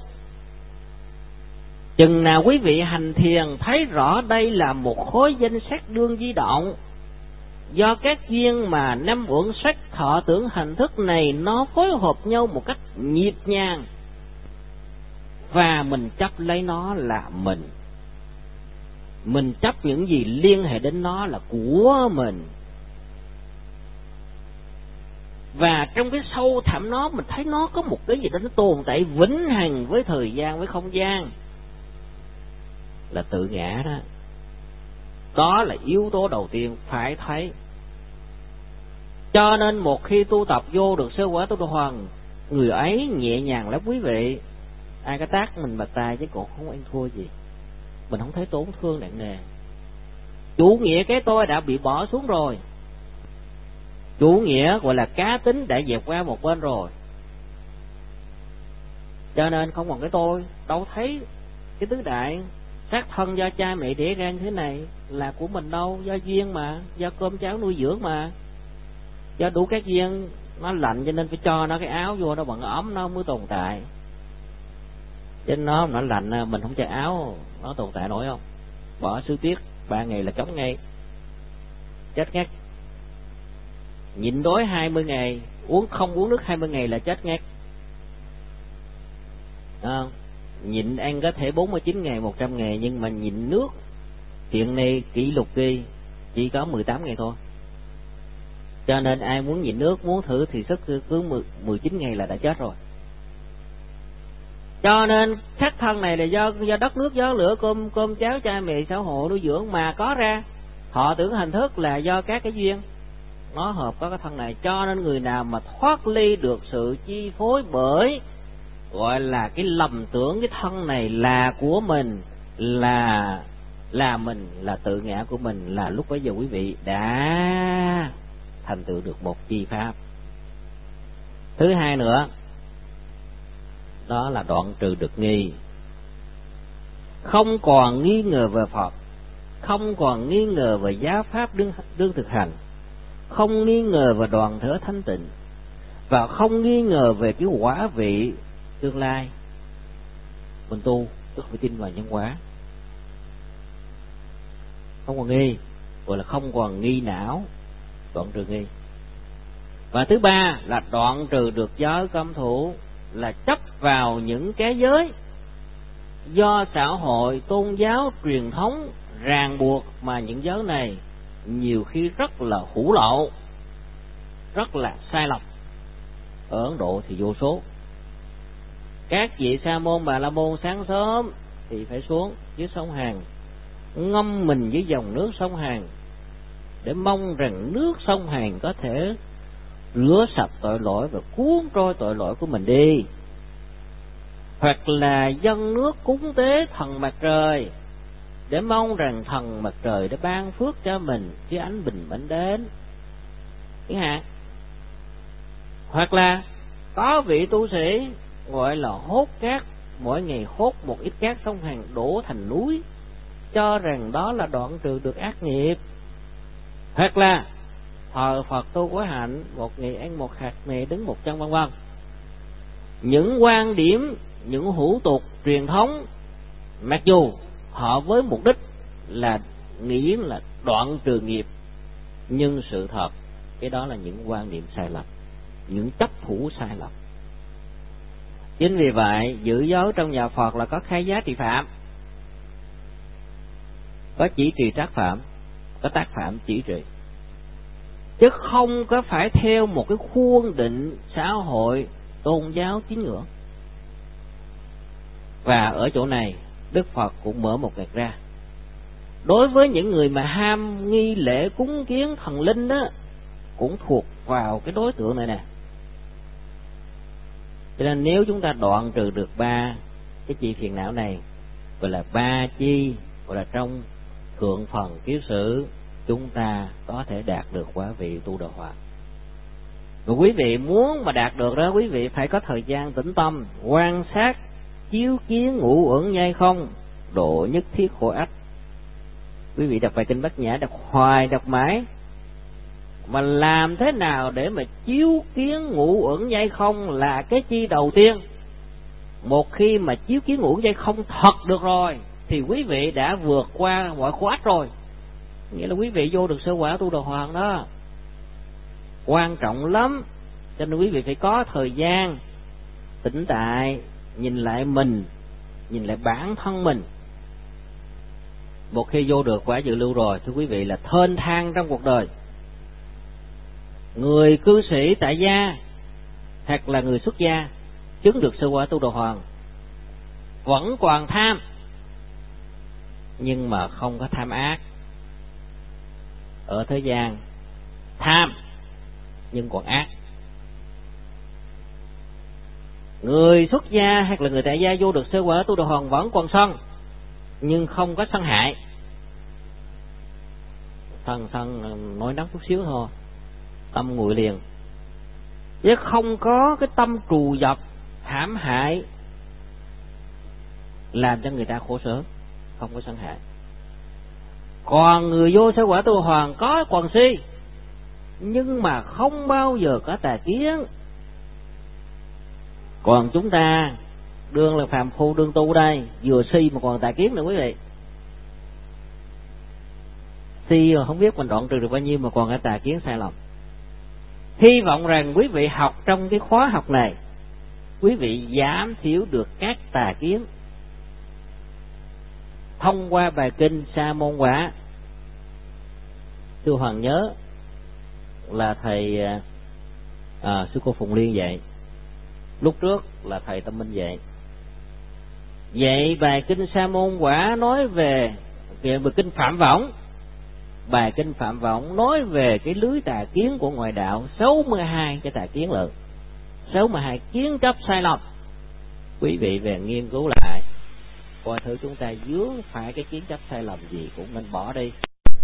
Chừng nào quý vị hành thiền thấy rõ đây là một khối danh sắc đương di động, do các duyên mà năm uẩn sắc thọ tưởng hành thức này nó phối hợp nhau một cách nhịp nhàng, và mình chấp lấy nó là mình. Mình chấp những gì liên hệ đến nó là của mình. Và trong cái sâu thẳm nó mình thấy nó có một cái gì đó nó tồn tại vĩnh hằng với thời gian, với không gian, là tự ngã đó. Đó là yếu tố đầu tiên phải thấy. Cho nên một khi tu tập vô được sơ quả tu đà hoàng, người ấy nhẹ nhàng lắm quý vị. Ai cái tác mình bạc tài chứ còn không ăn thua gì. Mình không thấy tổn thương nặng nề. Chủ nghĩa cái tôi đã bị bỏ xuống rồi. Chủ nghĩa gọi là cá tính đã dẹp qua một bên rồi. Cho nên không còn cái tôi. Đâu thấy cái tứ đại xác thân do cha mẹ đẻ ra như thế này là của mình đâu. Do duyên mà, do cơm cháo nuôi dưỡng mà, do đủ các duyên. Nó lạnh cho nên phải cho nó cái áo vô, nó bằng ấm nó mới tồn tại. Chứ nó nó lạnh mình không cho áo nó tồn tại nổi không? Bỏ sứ tiết ba ngày là chống ngay, chết ngắt. Nhịn đói hai mươi ngày, uống không uống nước hai mươi ngày là chết ngắt. À, nhịn ăn có thể bốn mươi chín ngày, một trăm ngày, nhưng mà nhịn nước hiện nay kỷ lục ghi chỉ có mười tám ngày thôi. Cho nên ai muốn nhịn nước, muốn thử thì sức cứ mười chín ngày là đã chết rồi. Cho nên xác thân này là do do đất nước gió lửa cơm cơm cháo cha mẹ xã hội nuôi dưỡng mà có ra. Họ tưởng hình thức là do các cái duyên nó hợp có cái thân này. Cho nên người nào mà thoát ly được sự chi phối bởi gọi là cái lầm tưởng cái thân này là của mình, là là mình, là tự ngã của mình, là lúc bấy giờ quý vị đã thành tựu được một chi pháp. Thứ hai nữa, đó là đoạn trừ được nghi. Không còn nghi ngờ về Phật, không còn nghi ngờ về giáo pháp đương, đương thực hành, không nghi ngờ về đoàn thể thanh tịnh, và không nghi ngờ về cái quả vị tương lai. Mình tu tức phải tin vào nhân quả. Không còn nghi, gọi là không còn nghi não, đoạn trừ nghi. Và thứ ba là đoạn trừ được giới cấm thủ, là chấp vào những cái giới do xã hội, tôn giáo, truyền thống ràng buộc, mà những giới này nhiều khi rất là hủ lậu, rất là sai lầm. Ở Ấn Độ thì vô số. Các vị sa môn bà la môn sáng sớm thì phải xuống dưới sông Hàn, ngâm mình dưới dòng nước sông Hàn, để mong rằng nước sông Hàn có thể rửa sạch tội lỗi và cuốn trôi tội lỗi của mình đi. Hoặc là dâng nước cúng tế thần mặt trời, để mong rằng thần mặt trời đã ban phước cho mình khi ánh bình minh đến chẳng hạn. Hoặc là có vị tu sĩ gọi là hốt cát, mỗi ngày hốt một ít cát sông Hàn đổ thành núi, cho rằng đó là đoạn trừ được ác nghiệp. Hoặc là thờ Phật tu quả hạnh, một ngày ăn một hạt mè đứng một chân, vân vân. Những quan điểm, những hủ tục truyền thống, mặc dù họ với mục đích là nghĩ là đoạn trừ nghiệp, nhưng sự thật cái đó là những quan niệm sai lầm, những chấp thủ sai lầm. Chính vì vậy giữ giới trong nhà Phật là có khai giá trị phạm, có chỉ trì trác phạm, có tác phạm chỉ trì, chứ không có phải theo một cái khuôn định xã hội tôn giáo tín ngưỡng. Và ở chỗ này Đức Phật cũng mở một gạch ra. Đối với những người mà ham nghi lễ cúng kiến thần linh đó, cũng thuộc vào cái đối tượng này nè. Cho nên nếu chúng ta đoạn trừ được ba cái chi phiền não này, gọi là ba chi, gọi là trong thượng phần kiết sử, chúng ta có thể đạt được quả vị tu đà hoàng. Và quý vị muốn mà đạt được đó, quý vị phải có thời gian tĩnh tâm quan sát chiếu kiến ngũ uẩn nhai không, độ nhất thiết khổ ách. Quý vị đọc bài kinh Bát Nhã, đọc hoài đọc mãi, mà làm thế nào để mà chiếu kiến ngũ uẩn nhai không là cái chi đầu tiên. Một khi mà chiếu kiến ngũ uẩn nhai không thật được rồi thì quý vị đã vượt qua mọi khổ ách rồi, nghĩa là quý vị vô được sơ quả tu đà hoàng đó. Quan trọng lắm, cho nên quý vị phải có thời gian tĩnh tại, nhìn lại mình, nhìn lại bản thân mình. Một khi vô được quả dự lưu rồi, thưa quý vị, là thênh thang trong cuộc đời. Người cư sĩ tại gia hoặc là người xuất gia chứng được sơ quả tu đà hoàng vẫn còn tham, nhưng mà không có tham ác. Ở thế gian tham nhưng còn ác. Người xuất gia hoặc là người tại gia vô được sơ quả tu đà hoàng vẫn còn sân, nhưng không có sân hại. Sân sân nói nóng chút xíu thôi, tâm nguội liền, chứ không có cái tâm trù dập hãm hại làm cho người ta khổ sở, không có sân hại. Còn người vô sơ quả tu đà hoàng có quần si, nhưng mà không bao giờ có tà kiến. Còn chúng ta đương là phàm phu đương tu đây, vừa si mà còn tà kiến nữa quý vị. Si mà không biết mình đoạn trừ được bao nhiêu mà còn cái tà kiến sai lầm. Hy vọng rằng quý vị học trong cái khóa học này, quý vị giảm thiểu được các tà kiến thông qua bài kinh Sa môn quả. Sư Hoàng nhớ là thầy à, sư cô Phùng Liên dạy, lúc trước là thầy Tâm Minh dạy. Dạy bài kinh Sa môn quả nói về về bài kinh Phạm Võng. Bài kinh Phạm Võng nói về cái lưới tà kiến của ngoại đạo, sáu mươi hai cái tà kiến lận, sáu mươi hai kiến chấp sai lầm. Quý vị về nghiên cứu lại coi thử chúng ta vướng phải cái kiến chấp sai lầm gì cũng nên bỏ đi.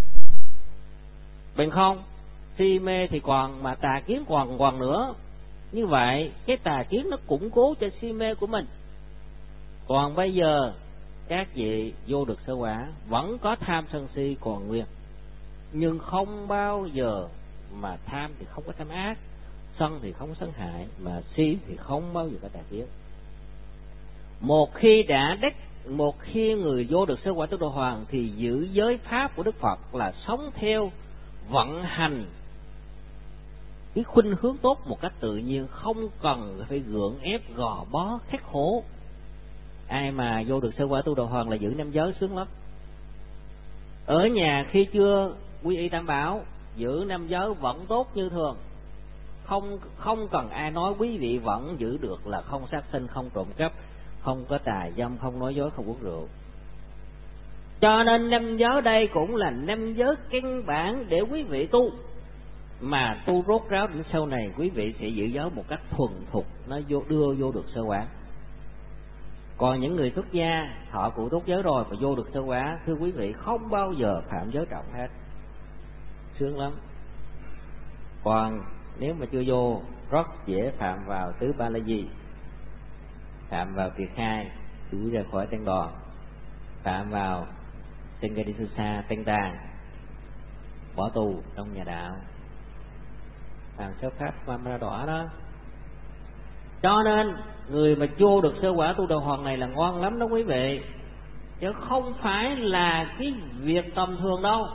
Bằng không si mê thì còn, mà tà kiến còn còn nữa. Như vậy cái tà kiến nó củng cố cho si mê của mình. Còn bây giờ các vị vô được sơ quả vẫn có tham sân si còn nguyên, nhưng không bao giờ mà tham thì không có tham ác, sân thì không sân hại, mà si thì không bao giờ có tà kiến. Một khi đã đắc, một khi người vô được sơ quả tu đà hoàng thì giữ giới pháp của Đức Phật là sống theo vận hành cái khuynh hướng tốt một cách tự nhiên, không cần phải gượng ép gò bó khắc khổ. Ai mà vô được sơ quả tu đà hoàng là giữ năm giới sướng lắm. Ở nhà khi chưa quy y tam bảo, giữ năm giới vẫn tốt như thường, không không cần ai nói, quý vị vẫn giữ được là không sát sinh, không trộm cắp, không có tà dâm, không nói dối, không uống rượu. Cho nên năm giới đây cũng là năm giới căn bản để quý vị tu. Mà tu rốt ráo đến sau này quý vị sẽ giữ giới một cách thuần thục, nó vô, đưa vô được sơ quả. Còn những người xuất gia họ cụ tốt giới rồi mà vô được sơ quả, thưa quý vị, không bao giờ phạm giới trọng hết, sướng lắm. Còn nếu mà chưa vô, rất dễ phạm vào tứ ba la di, phạm vào kiệt khai, đuổi ra khỏi tăng đoàn, phạm vào Tengadisusa, tăng tàn, bỏ tù trong nhà đạo, phạm sáu pháp ma ma đỏ đó. Cho nên người mà vô được sơ quả tu đà hoàng này là ngon lắm đó quý vị, chứ không phải là cái việc tầm thường đâu.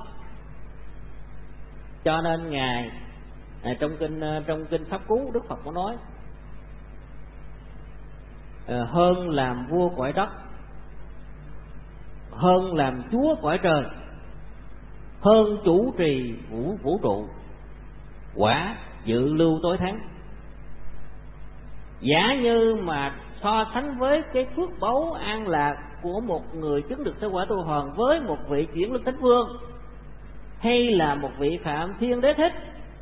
Cho nên ngài à, trong kinh trong kinh Pháp Cú, Đức Phật có nói à, hơn làm vua cõi đất, hơn làm chúa cõi trời, hơn chủ trì vũ vũ trụ, quả dự lưu tối thắng. Giả như mà so sánh với cái phước báu an lạc của một người chứng được sơ quả tu hoàng với một vị chuyển linh thánh vương hay là một vị phạm thiên đế thích,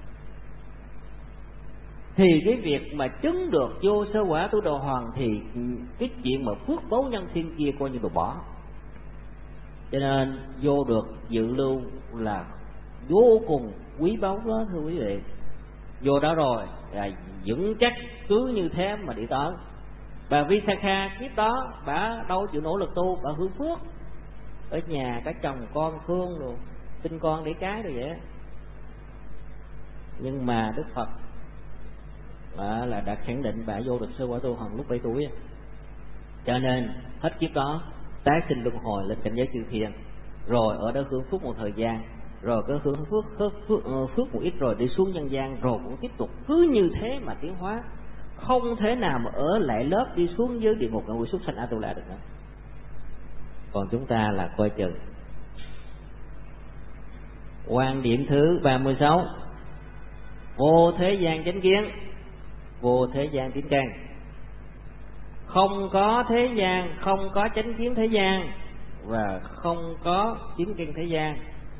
thì cái việc mà chứng được vô sơ quả tu đà hoàng thì cái chuyện mà phước báu nhân thiên kia coi như đồ bỏ. Cho nên vô được dự lưu là vô cùng quý báu đó thưa quý vị. vô đó rồi là vững chắc cứ như thế mà đi tới. Bà Visakha kiếp đó bà đâu chịu nỗ lực tu, bà hưởng phước ở nhà cả chồng con thương rồi sinh con để cái rồi vậy. Nhưng mà Đức Phật à, là đã khẳng định bà vô được sơ quả tu hồng lúc bảy tuổi, cho nên hết kiếp đó tái sinh luân hồi lên cảnh giới chư thiên, rồi ở đó hưởng phước một thời gian, rồi có hưởng phước phước, phước, phước một ít rồi đi xuống nhân gian, rồi cũng tiếp tục cứ như thế mà tiến hóa, không thể nào mà ở lại lớp đi xuống dưới địa ngục ngạ quỷ súc sanh Atula được nữa. Còn chúng ta là coi chừng. Quan điểm thứ ba mươi sáu, vô thế gian chánh kiến, vô thế gian tín căn. Không có thế gian, không có chánh kiến thế gian và không có tín căn thế gian.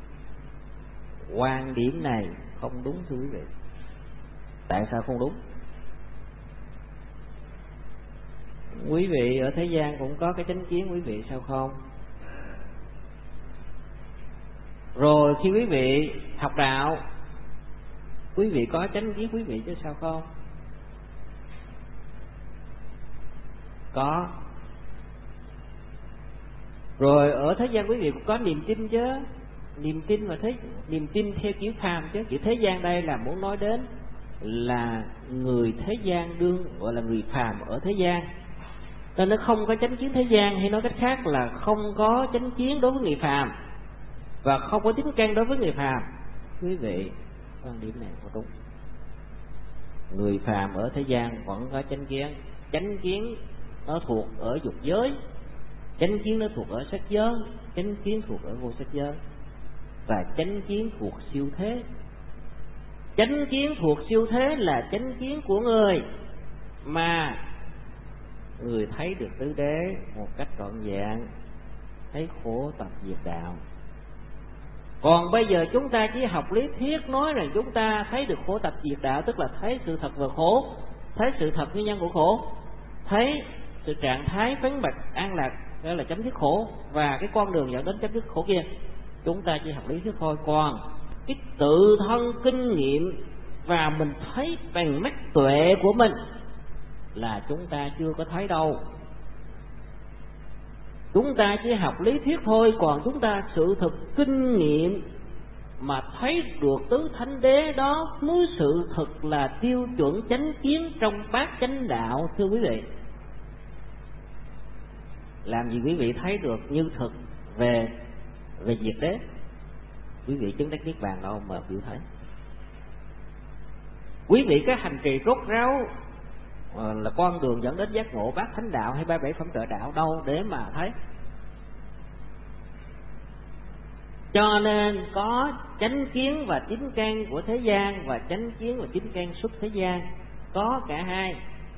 Quan điểm này không đúng thưa quý vị. Tại sao không đúng? Quý vị ở thế gian cũng có cái chánh kiến, quý vị sao không? Rồi khi quý vị học đạo, quý vị có chánh kiến quý vị chứ sao không? Có. Rồi ở thế gian quý vị cũng có niềm tin chứ, niềm tin mà thế niềm tin theo kiểu phàm chứ. Kiểu thế gian đây là muốn nói đến là người thế gian đương gọi là người phàm ở thế gian, nên nó không có chánh kiến thế gian, hay nói cách khác là không có chánh kiến đối với người phàm và không có tín căn đối với người phàm. Quý vị, quan điểm này có đúng. Người phàm ở thế gian vẫn có chánh kiến. Chánh kiến nó thuộc ở dục giới, chánh kiến nó thuộc ở sắc giới, chánh kiến thuộc ở vô sắc giới, và chánh kiến thuộc siêu thế. Chánh kiến thuộc siêu thế là chánh kiến của người mà người thấy được tứ đế một cách trọn vẹn, thấy khổ tập diệt đạo. Còn bây giờ chúng ta chỉ học lý thuyết, nói rằng chúng ta thấy được khổ tập diệt đạo, tức là thấy sự thật về khổ, thấy sự thật nguyên nhân của khổ, thấy sự trạng thái vắng bặt an lạc, đó là chấm dứt khổ, và cái con đường dẫn đến chấm dứt khổ kia. Chúng ta chỉ học lý thuyết thôi, còn cái tự thân kinh nghiệm và mình thấy bằng mắt tuệ của mình là chúng ta chưa có thấy đâu. Chúng ta chỉ học lý thuyết thôi, còn chúng ta sự thực kinh nghiệm mà thấy được tứ thánh đế đó mới sự thực là tiêu chuẩn chánh kiến trong bát chánh đạo. Thưa quý vị, làm gì quý vị thấy được như thực về về diệt đế? Quý vị chứng đắc niết bàn đâu mà biểu thấy. Quý vị cái hành trì rốt ráo là con đường dẫn đến giác ngộ bát thánh đạo hay ba bảy phẩm trợ đạo đâu để mà thấy. Cho nên có chánh kiến và tín căn của thế gian và chánh kiến và tín căn xuất thế gian, có cả hai.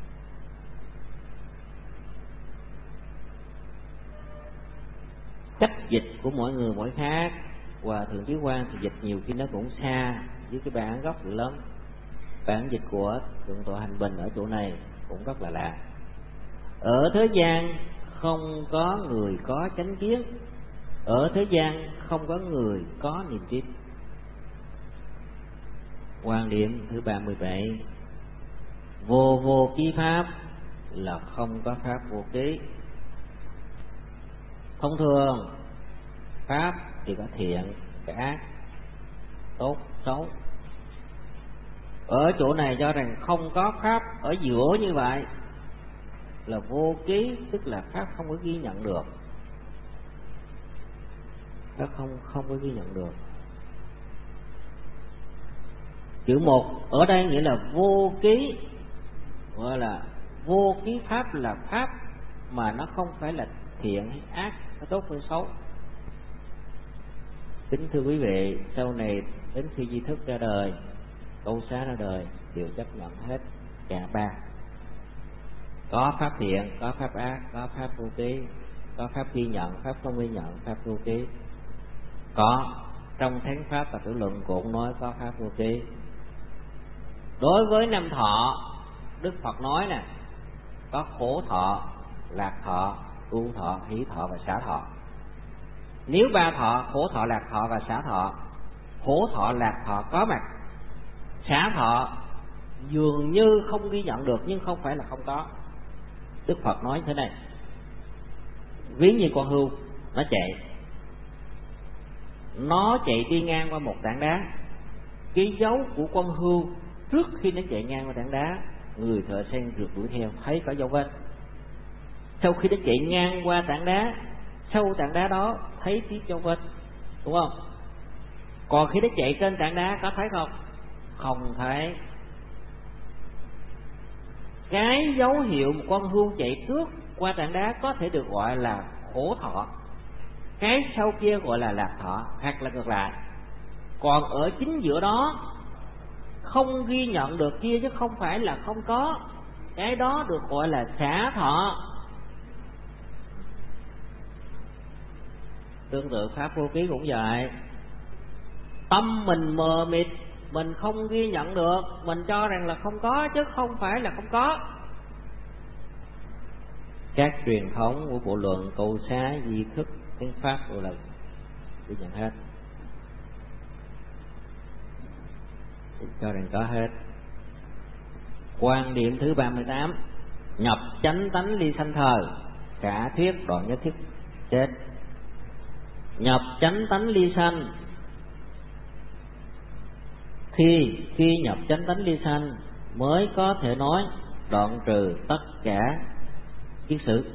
Cách dịch của mỗi người mỗi khác. Hòa thượng Chí Quang thì dịch nhiều khi nó cũng xa với cái bản gốc lớn. Bản dịch của Thượng tọa Hành Bình ở chỗ này cũng rất là lạ. Ở thế gian không có người có chánh kiến, ở thế gian không có người có niềm tin. Quan điểm thứ ba mươi bảy, vô vô ký pháp là không có pháp vô ký. Thông thường pháp thì có thiện, có ác, tốt, xấu. Ở chỗ này cho rằng không có pháp ở giữa như vậy là vô ký, tức là pháp không có ghi nhận được. Pháp không không có ghi nhận được. Chữ một ở đây nghĩa là vô ký, gọi là vô ký pháp là pháp mà nó không phải là thiện hay ác, nó tốt hay xấu. Kính thưa quý vị, sau này đến khi Di Thức ra đời, Câu Xá ra đời, đều chấp nhận hết cả ba. Có pháp thiện, có pháp ác, có pháp vô ký, có pháp ghi nhận, pháp không ghi nhận, pháp vô ký. Có trong Thánh Pháp và Tử Luận cũng nói có pháp vô ký. Đối với năm thọ, Đức Phật nói nè, có khổ thọ, lạc thọ, ưu thọ, hỷ thọ và xả thọ. Nếu ba thọ, khổ thọ, lạc thọ và xả thọ, khổ thọ, lạc thọ có mặt, xả thọ dường như không ghi nhận được nhưng không phải là không có. Đức Phật nói thế này, ví như con hươu nó chạy, nó chạy đi ngang qua một tảng đá, cái dấu của con hươu trước khi nó chạy ngang qua tảng đá, người thợ săn rượt đuổi theo thấy có dấu vết. Sau khi nó chạy ngang qua tảng đá, sau tảng đá đó thấy tiếp dấu vết, đúng không? Còn khi nó chạy trên tảng đá có thấy không? Không thấy. Cái dấu hiệu một con hươu chạy trước qua tảng đá có thể được gọi là khổ thọ, cái sau kia gọi là lạc thọ, hoặc là ngược lại. Còn ở chính giữa đó không ghi nhận được kia chứ không phải là không có, cái đó được gọi là xả thọ. Tương tự pháp vô ký cũng vậy, tâm mình mờ mịt, mình không ghi nhận được, mình cho rằng là không có chứ không phải là không có. Các truyền thống của bộ luận câu xá di thức tiếng Pháp bộ lần ghi nhận hết, cho rằng có hết. Quan điểm thứ ba mươi tám, nhập chánh tánh ly sanh thời, cả thuyết đoạn nhất thiết chết. Nhập chánh tánh ly sanh, khi khi nhập chánh tánh ly sanh mới có thể nói đoạn trừ tất cả kiết sử.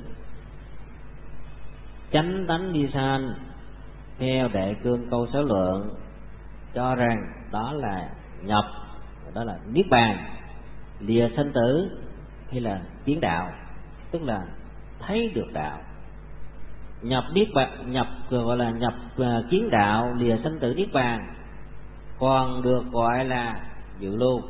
Chánh tánh ly sanh theo Đại Cương câu sáu lượng cho rằng đó là nhập, đó là niết bàn, lìa sanh tử, hay là kiến đạo, tức là thấy được đạo. Nhập niết bàn, nhập gọi là nhập uh, kiến đạo, lìa sanh tử niết bàn, còn được gọi là dự lưu.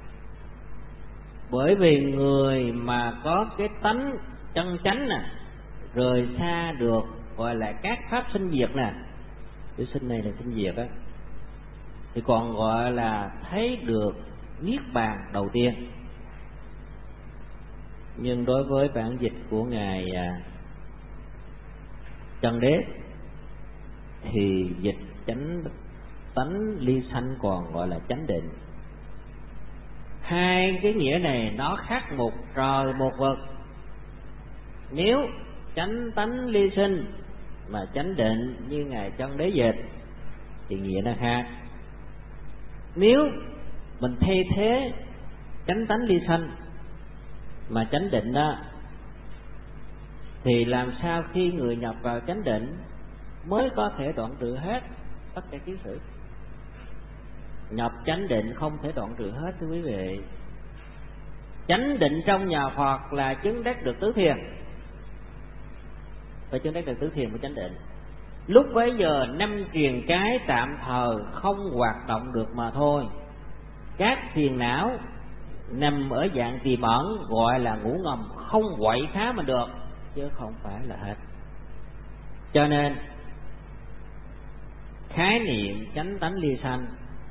Bởi vì người mà có cái tánh chân chánh nè, rời xa được gọi là các pháp sinh diệt nè, cái sinh này là sinh diệt á, thì còn gọi là thấy được niết bàn đầu tiên. Nhưng đối với bản dịch của ngài Chân Đế thì dịch chánh tánh ly sanh còn gọi là chánh định. Hai cái nghĩa này nó khác một trời một vực. Nếu chánh tánh ly sinh mà chánh định như ngài Chân Đế dịch thì nghĩa nó khác. Nếu mình thay thế chánh tánh ly sanh mà chánh định đó, thì làm sao khi người nhập vào chánh định mới có thể đoạn trừ hết tất cả kiết sử? Nhập chánh định không thể đoạn trừ hết thưa quý vị. Chánh định trong nhà Phật là chứng đắc được tứ thiền, phải chứng đắc được tứ thiền của chánh định. Lúc bấy giờ năm truyền cái tạm thời không hoạt động được mà thôi. Các phiền não nằm ở dạng tiềm ẩn gọi là ngủ ngầm, không quậy phá mà được, chứ không phải là hết. Cho nên khái niệm chánh tánh ly sanh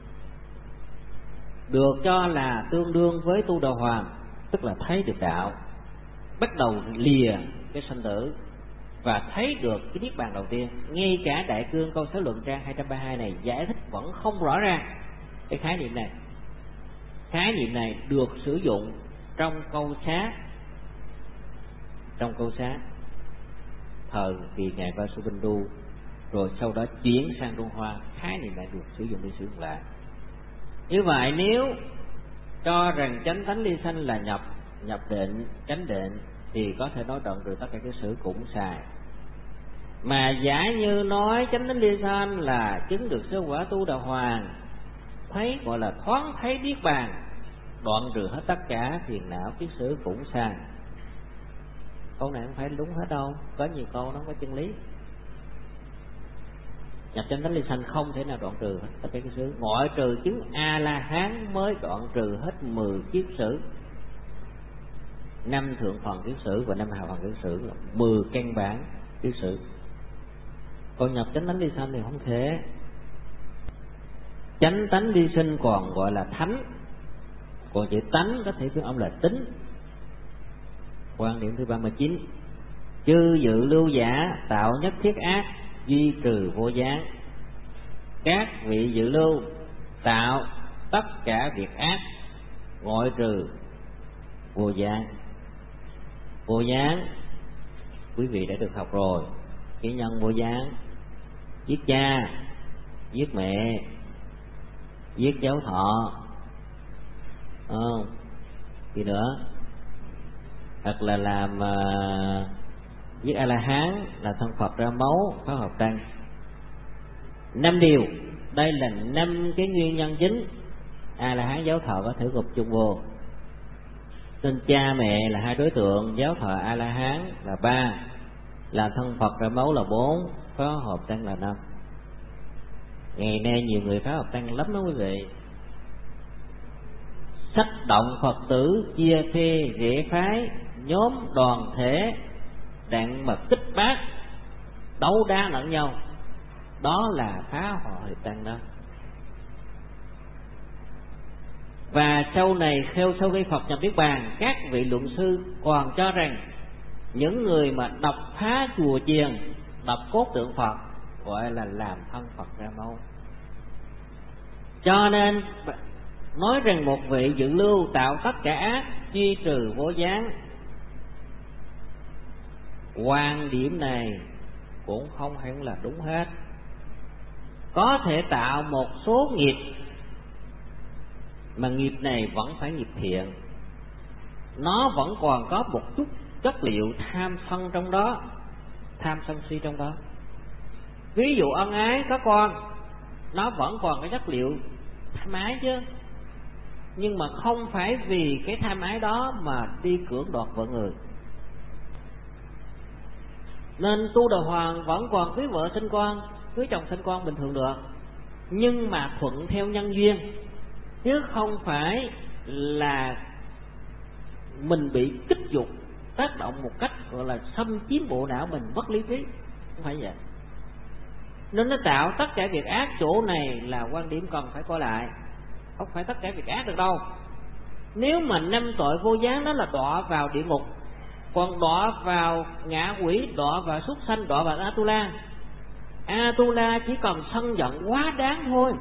được cho là tương đương với tu đà hoàng, tức là thấy được đạo, bắt đầu lìa cái sanh tử và thấy được cái niết bàn đầu tiên. Ngay cả Đại Cương câu sáu luận trang hai trăm ba mươi hai này giải thích vẫn không rõ ràng cái khái niệm này. Khái niệm này được sử dụng trong câu xá, trong câu xá thời kỳ ngài Vasubandhu, rồi sau đó chuyển sang Trung Hoa, khái niệm này được sử dụng để sử dụng lại. Như vậy nếu cho rằng chánh tánh ly sanh là nhập nhập định, chánh định, thì có thể nói đoạn trừ tất cả cái sử cũng sai. Mà giả như nói chánh tánh ly sanh là chứng được sơ quả tu đà hoàng, thấy gọi là thoáng thấy niết bàn, đoạn trừ hết tất cả phiền não kiết sử cũng sai. Câu này không phải đúng hết đâu, có nhiều câu nó không có chân lý. Nhập chánh tánh ly sanh không thể nào đoạn trừ hết tất cả kiết sử, ngoại trừ chứng A La Hán mới đoạn trừ hết mười kiết sử, năm thượng phần kiết sử và năm hạ phần kiết sử, là mười căn bản kiết sử. Còn nhập chánh tánh ly sanh thì không thể. Chánh tánh ly sinh còn gọi là thánh, còn chữ tánh có thể phiên âm là tính. Quan điểm thứ ba mươi chín, chư dự lưu giả tạo nhất thiết ác, duy trừ vô gián. Các vị dự lưu tạo tất cả việc ác, ngoại trừ vô gián. Vô gián quý vị đã được học rồi, cái nhân vô gián: giết cha, giết mẹ, giết cháu thọ, không gì nữa, hoặc là làm uh, giết A La Hán, là thân Phật ra máu, phá hợp tăng. Năm điều, đây là năm cái nguyên nhân chính A La Hán giáo thọ có thể gộp chung vô. Nên cha mẹ là hai đối tượng, giáo thọ A La Hán là ba, làm thân Phật ra máu là bốn, phá hợp tăng là năm. Ngày nay nhiều người phá hợp tăng lắm đó quý vị. Sách động Phật tử chia phe rẽ phái, nhóm đoàn thể đặng mà kích bác, đấu đá lẫn nhau, đó là phá hội tăng đó. Và sau này theo sau khi Phật nhập Niết Bàn, các vị luận sư còn cho rằng những người mà đập phá chùa chiền, đập cốt tượng Phật gọi là làm thân Phật ra máu. Cho nên nói rằng một vị dự lưu tạo tất cả ác, duy trừ vô gián, quan điểm này cũng không hẳn là đúng hết. Có thể tạo một số nghiệp, mà nghiệp này vẫn phải nghiệp thiện, nó vẫn còn có một chút chất liệu tham sân trong đó, tham sân si trong đó. Ví dụ ân ái có con, nó vẫn còn cái chất liệu tham ái chứ, nhưng mà không phải vì cái tham ái đó mà đi cưỡng đoạt vợ người. Nên tu đà hoàng vẫn còn cưới vợ sinh con, cưới chồng sinh con bình thường được, nhưng mà thuận theo nhân duyên, chứ không phải là mình bị kích dục tác động một cách gọi là xâm chiếm bộ não mình mất lý trí, không phải vậy. Nên nó tạo tất cả việc ác, chỗ này là quan điểm cần phải coi lại. Không phải tất cả việc ác được đâu. Nếu mà năm tội vô gián đó là đọa vào địa ngục, còn đọa vào ngạ quỷ, đọa vào súc sanh, đọa vào Atula. Atula chỉ cần sân giận quá đáng thôi,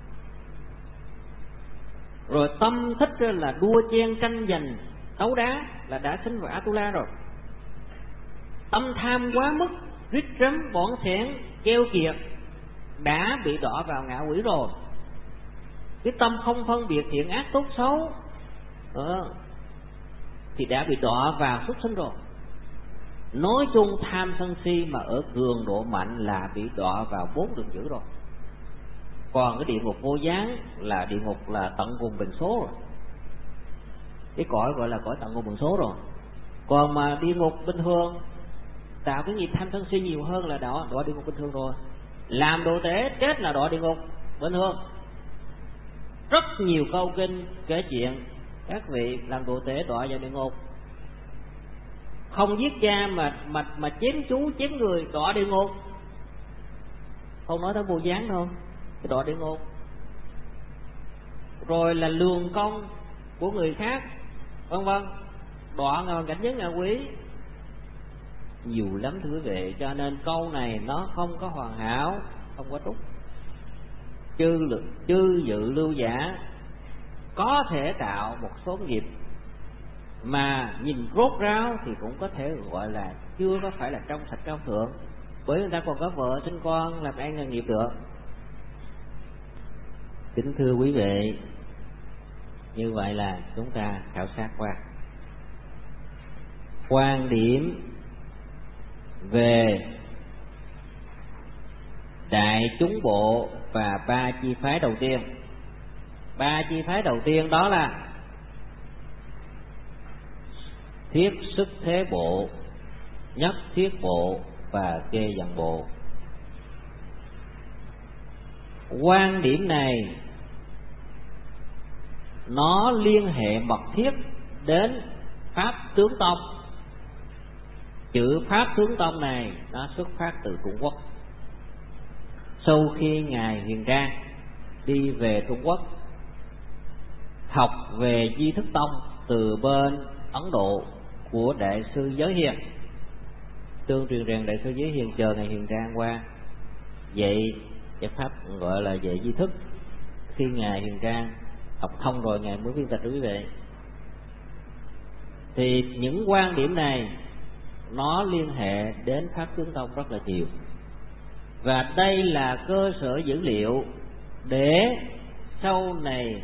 rồi tâm thích là đua chen tranh giành đấu đá là đã sinh vào Atula rồi. Tâm tham quá mức, rít rắm bỏn sẻn keo kiệt đã bị đọa vào ngạ quỷ rồi. Cái tâm không phân biệt thiện ác tốt xấu ờ, thì đã bị đọa vào súc sinh rồi. Nói chung tham sân si mà ở cường độ mạnh là bị đọa vào bốn đường dữ rồi. Còn cái địa ngục vô gián là địa ngục là tận cùng bình số rồi, cái cõi gọi là cõi tận cùng bình số rồi. Còn mà địa ngục bình thường tạo cái nghiệp tham sân si nhiều hơn là đọa đọa địa ngục bình thường rồi. Làm đồ tể chết là đọa địa ngục bình thường. Rất nhiều câu kinh kể chuyện các vị làm đồ tể đọa vào địa ngục. Không giết cha mà mà mà chém chú chém người đọa địa ngục. Không nói tới vô gián đâu, cái đọa địa ngục. Rồi là lường công của người khác, vân vân, đọa ngờ cảnh giới ngạ quỷ. Nhiều lắm thưa quý vị. Cho nên câu này nó không có hoàn hảo, không có trúc. Chư lực chư dự lưu giả có thể tạo một số nghiệp mà nhìn rốt ráo thì cũng có thể gọi là chưa có phải là trong sạch cao thượng, bởi người ta còn có vợ sinh con làm ăn nghề nghiệp được. Kính thưa quý vị, như vậy là chúng ta khảo sát qua quan điểm về đại chúng bộ và ba chi phái đầu tiên. Ba chi phái đầu tiên đó là thiết sức thế bộ, nhất thiết bộ và kê dần bộ. Quan điểm này nó liên hệ mật thiết đến Pháp Tướng Tông. Chữ Pháp Tướng Tông này nó xuất phát từ Trung Quốc. Sau khi Ngài Huyền Trang đi về Trung Quốc học về Di Thức Tông từ bên Ấn Độ của Đại sư Giới Hiền, tương truyền rằng Đại sư Giới Hiền chờ Ngài Huyền Trang qua dạy cái pháp gọi là dạy Di Thức. Khi Ngài Huyền Trang học thông rồi ngài mới phiên dịch quý vị. Thì những quan điểm này nó liên hệ đến Pháp Tướng Tông rất là nhiều, và đây là cơ sở dữ liệu để sau này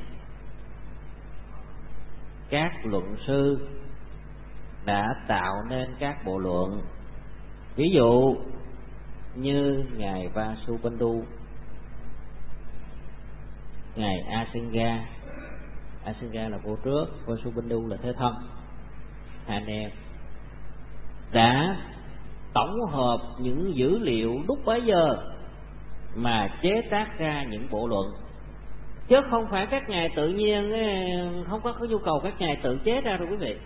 các luận sư đã tạo nên các bộ luận. Ví dụ như ngài Vasubandhu, ngài Asenga, Asenga là vua trước, Vasubandhu là thế thân, hai anh em đã tổng hợp những dữ liệu lúc bấy giờ mà chế tác ra những bộ luận, chứ không phải các ngài tự nhiên, không có cái nhu cầu các ngài tự chế ra rồi quý vị.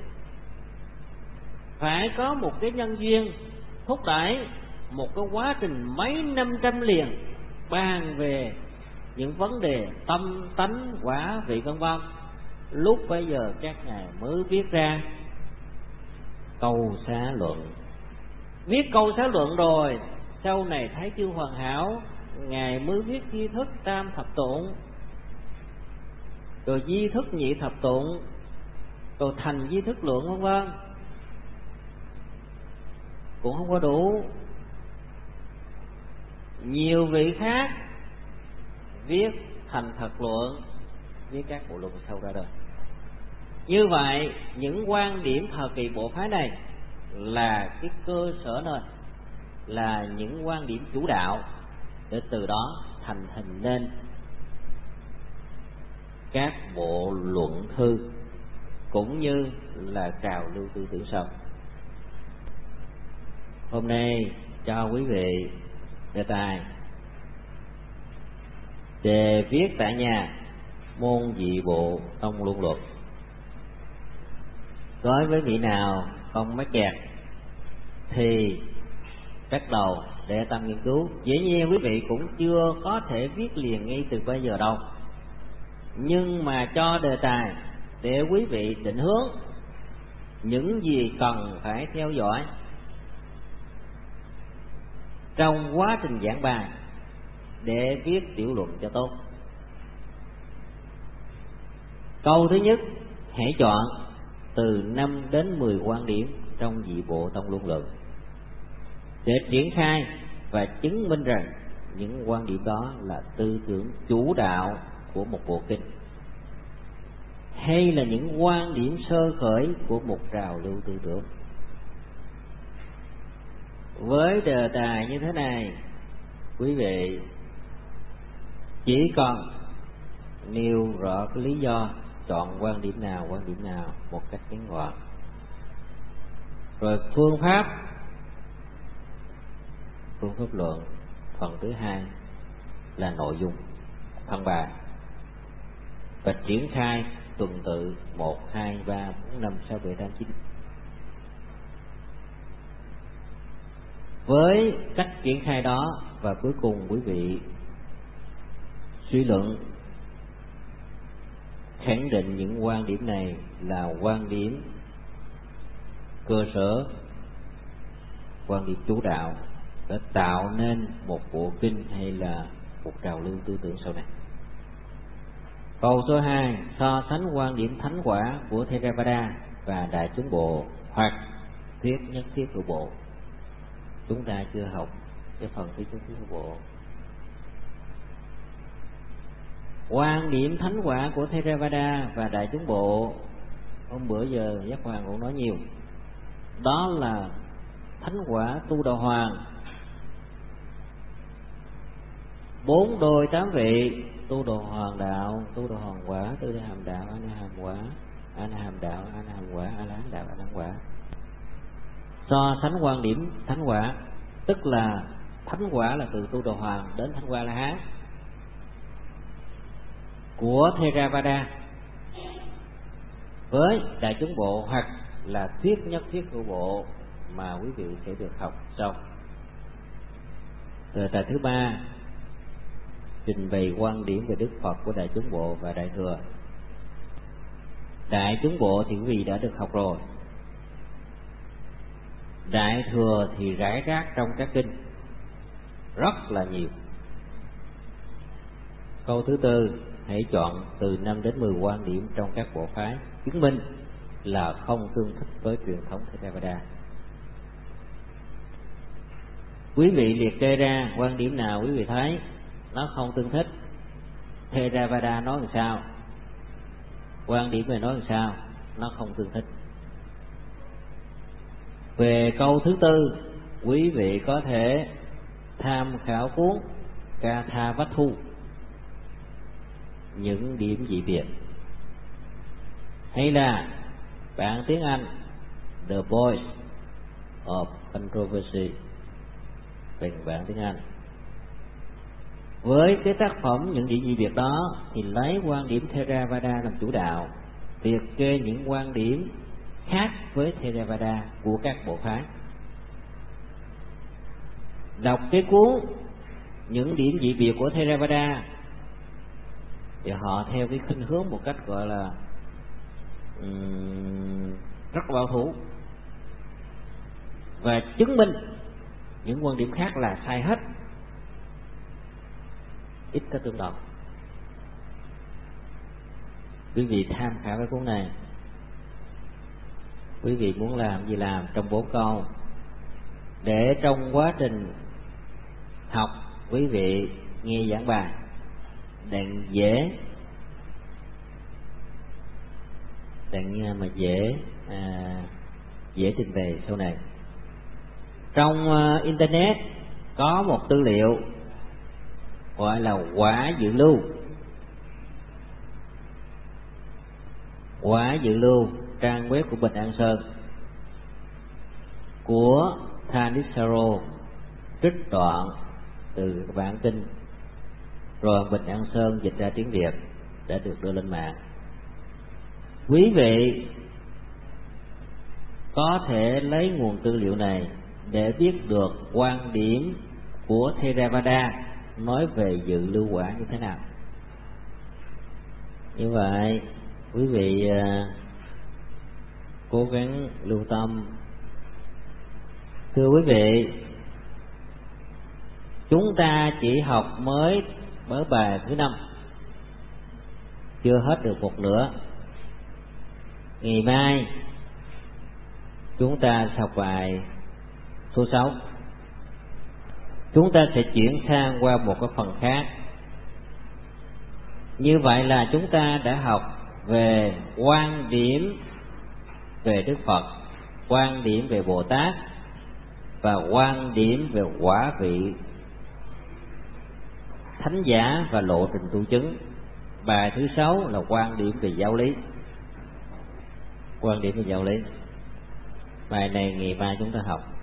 Phải có một cái nhân duyên thúc đẩy một cái quá trình mấy năm trăm liền bàn về những vấn đề tâm tánh quả vị vân vân. Lúc bấy giờ các ngài mới viết ra Câu Xá Luận. Viết Câu Xá Luận rồi sau này thấy chưa hoàn hảo, ngài mới viết Di Thức Tam Thập Tụng, rồi Di Thức Nhị Thập Tụng, rồi thành Di Thức Luận vân vân. Cũng không có đủ, nhiều vị khác viết thành Thật Luận, viết các bộ luận sau ra đời. Như vậy những quan điểm thời kỳ bộ phái này là cái cơ sở nền, là những quan điểm chủ đạo, để từ đó thành hình nên các bộ luận thư cũng như là trào lưu tư tưởng sau. Hôm nay cho quý vị đề tài đề viết tại nhà môn dị bộ tông luận luật. Đối với vị nào không mắc kẹt thì bắt đầu để tâm nghiên cứu. Dĩ nhiên quý vị cũng chưa có thể viết liền ngay từ bây giờ đâu, nhưng mà cho đề tài để quý vị định hướng những gì cần phải theo dõi trong quá trình giảng bài để viết tiểu luận cho tốt. Câu thứ nhất, hãy chọn từ năm đến mười quan điểm trong dị bộ tông luận luận để triển khai và chứng minh rằng những quan điểm đó là tư tưởng chủ đạo của một bộ kinh, hay là những quan điểm sơ khởi của một trào lưu tư tưởng. Với đề tài như thế này, quý vị chỉ cần nêu rõ cái lý do chọn quan điểm nào quan điểm nào một cách ngắn gọn. Rồi phương pháp phương pháp luận phần thứ hai là nội dung phần bài, và triển khai tuần tự một, hai, ba, bốn, năm, sáu, bảy, tám, chín. Với cách triển khai đó và cuối cùng quý vị suy luận khẳng định những quan điểm này là quan điểm cơ sở, quan điểm chủ đạo để tạo nên một bộ kinh hay là một trào lưu tư tưởng sau này. Câu số hai, so sánh quan điểm thánh quả của Theravada và Đại Chúng Bộ hoặc thuyết nhất thiết của bộ. Chúng ta chưa học cái phần thuyết nhất thiết của bộ. Quan điểm thánh quả của Theravada và Đại Chúng Bộ, hôm bữa giờ Giác Hoàng cũng nói nhiều, đó là thánh quả tu đạo hoàng, bốn đôi tám vị, tu đạo hoàng đạo, tu đạo hoàng quả, tư đa hàm đạo, a na hàm quả, a na hàm đạo, a na hàm quả, a la hán đạo, a la hán quả. So sánh quan điểm thánh quả, tức là thánh quả là từ tu đạo hoàng đến thánh quả la hán của Theravada với Đại Chúng Bộ hoặc là thuyết nhất thiết của bộ mà quý vị sẽ được học sau. Rồi tại thứ ba, trình bày quan điểm về Đức Phật của Đại Chúng Bộ và Đại Thừa. Đại Chúng Bộ thì quý vị đã được học rồi, Đại Thừa thì rải rác trong các kinh rất là nhiều. Câu thứ tư, hãy chọn từ năm đến mười quan điểm trong các bộ phái chứng minh là không tương thích với truyền thống Theravada. Quý vị liệt kê ra quan điểm nào quý vị thấy nó không tương thích, Theravada nói làm sao, quan điểm này nói làm sao, nó không tương thích. Về câu thứ tư, quý vị có thể tham khảo cuốn Kathavatthu, những điểm dị biệt, hay là bản tiếng Anh The Voice of Controversy,เป็นbản tiếng Anh. Với cái tác phẩm những điểm dị biệt đó thì lấy quan điểm Theravada làm chủ đạo, liệt kê những quan điểm khác với Theravada của các bộ phái. Đọc cái cuốn những điểm dị biệt của Theravada thì họ theo cái khuynh hướng một cách gọi là um, rất bảo thủ, và chứng minh những quan điểm khác là sai hết, ít có tương đồng. Quý vị tham khảo cái cuốn này. Quý vị muốn làm gì làm trong bốn câu, để trong quá trình học quý vị nghe giảng bài đặng dễ đặng mà dễ à, dễ trình bày sau này. Trong uh, internet có một tư liệu gọi là quả dự lưu. Quả dự lưu, trang web của Bình An Sơn của Thanissaro, trích đoạn từ bản kinh rồi Bình An Sơn dịch ra tiếng Việt đã được đưa lên mạng. Quý vị có thể lấy nguồn tư liệu này để biết được quan điểm của Theravada nói về dự lưu quả như thế nào. Như vậy quý vị uh, cố gắng lưu tâm. Thưa quý vị, chúng ta chỉ học mới mới bài thứ năm, chưa hết được một nửa. Ngày mai chúng ta học bài số sáu. Chúng ta sẽ chuyển sang qua một cái phần khác. Như vậy là chúng ta đã học về quan điểm về Đức Phật, quan điểm về Bồ Tát và quan điểm về quả vị thánh giả và lộ trình tu chứng. Bài thứ sáu là quan điểm về giáo lý. Quan điểm về giáo lý. Bài này ngày mai chúng ta học.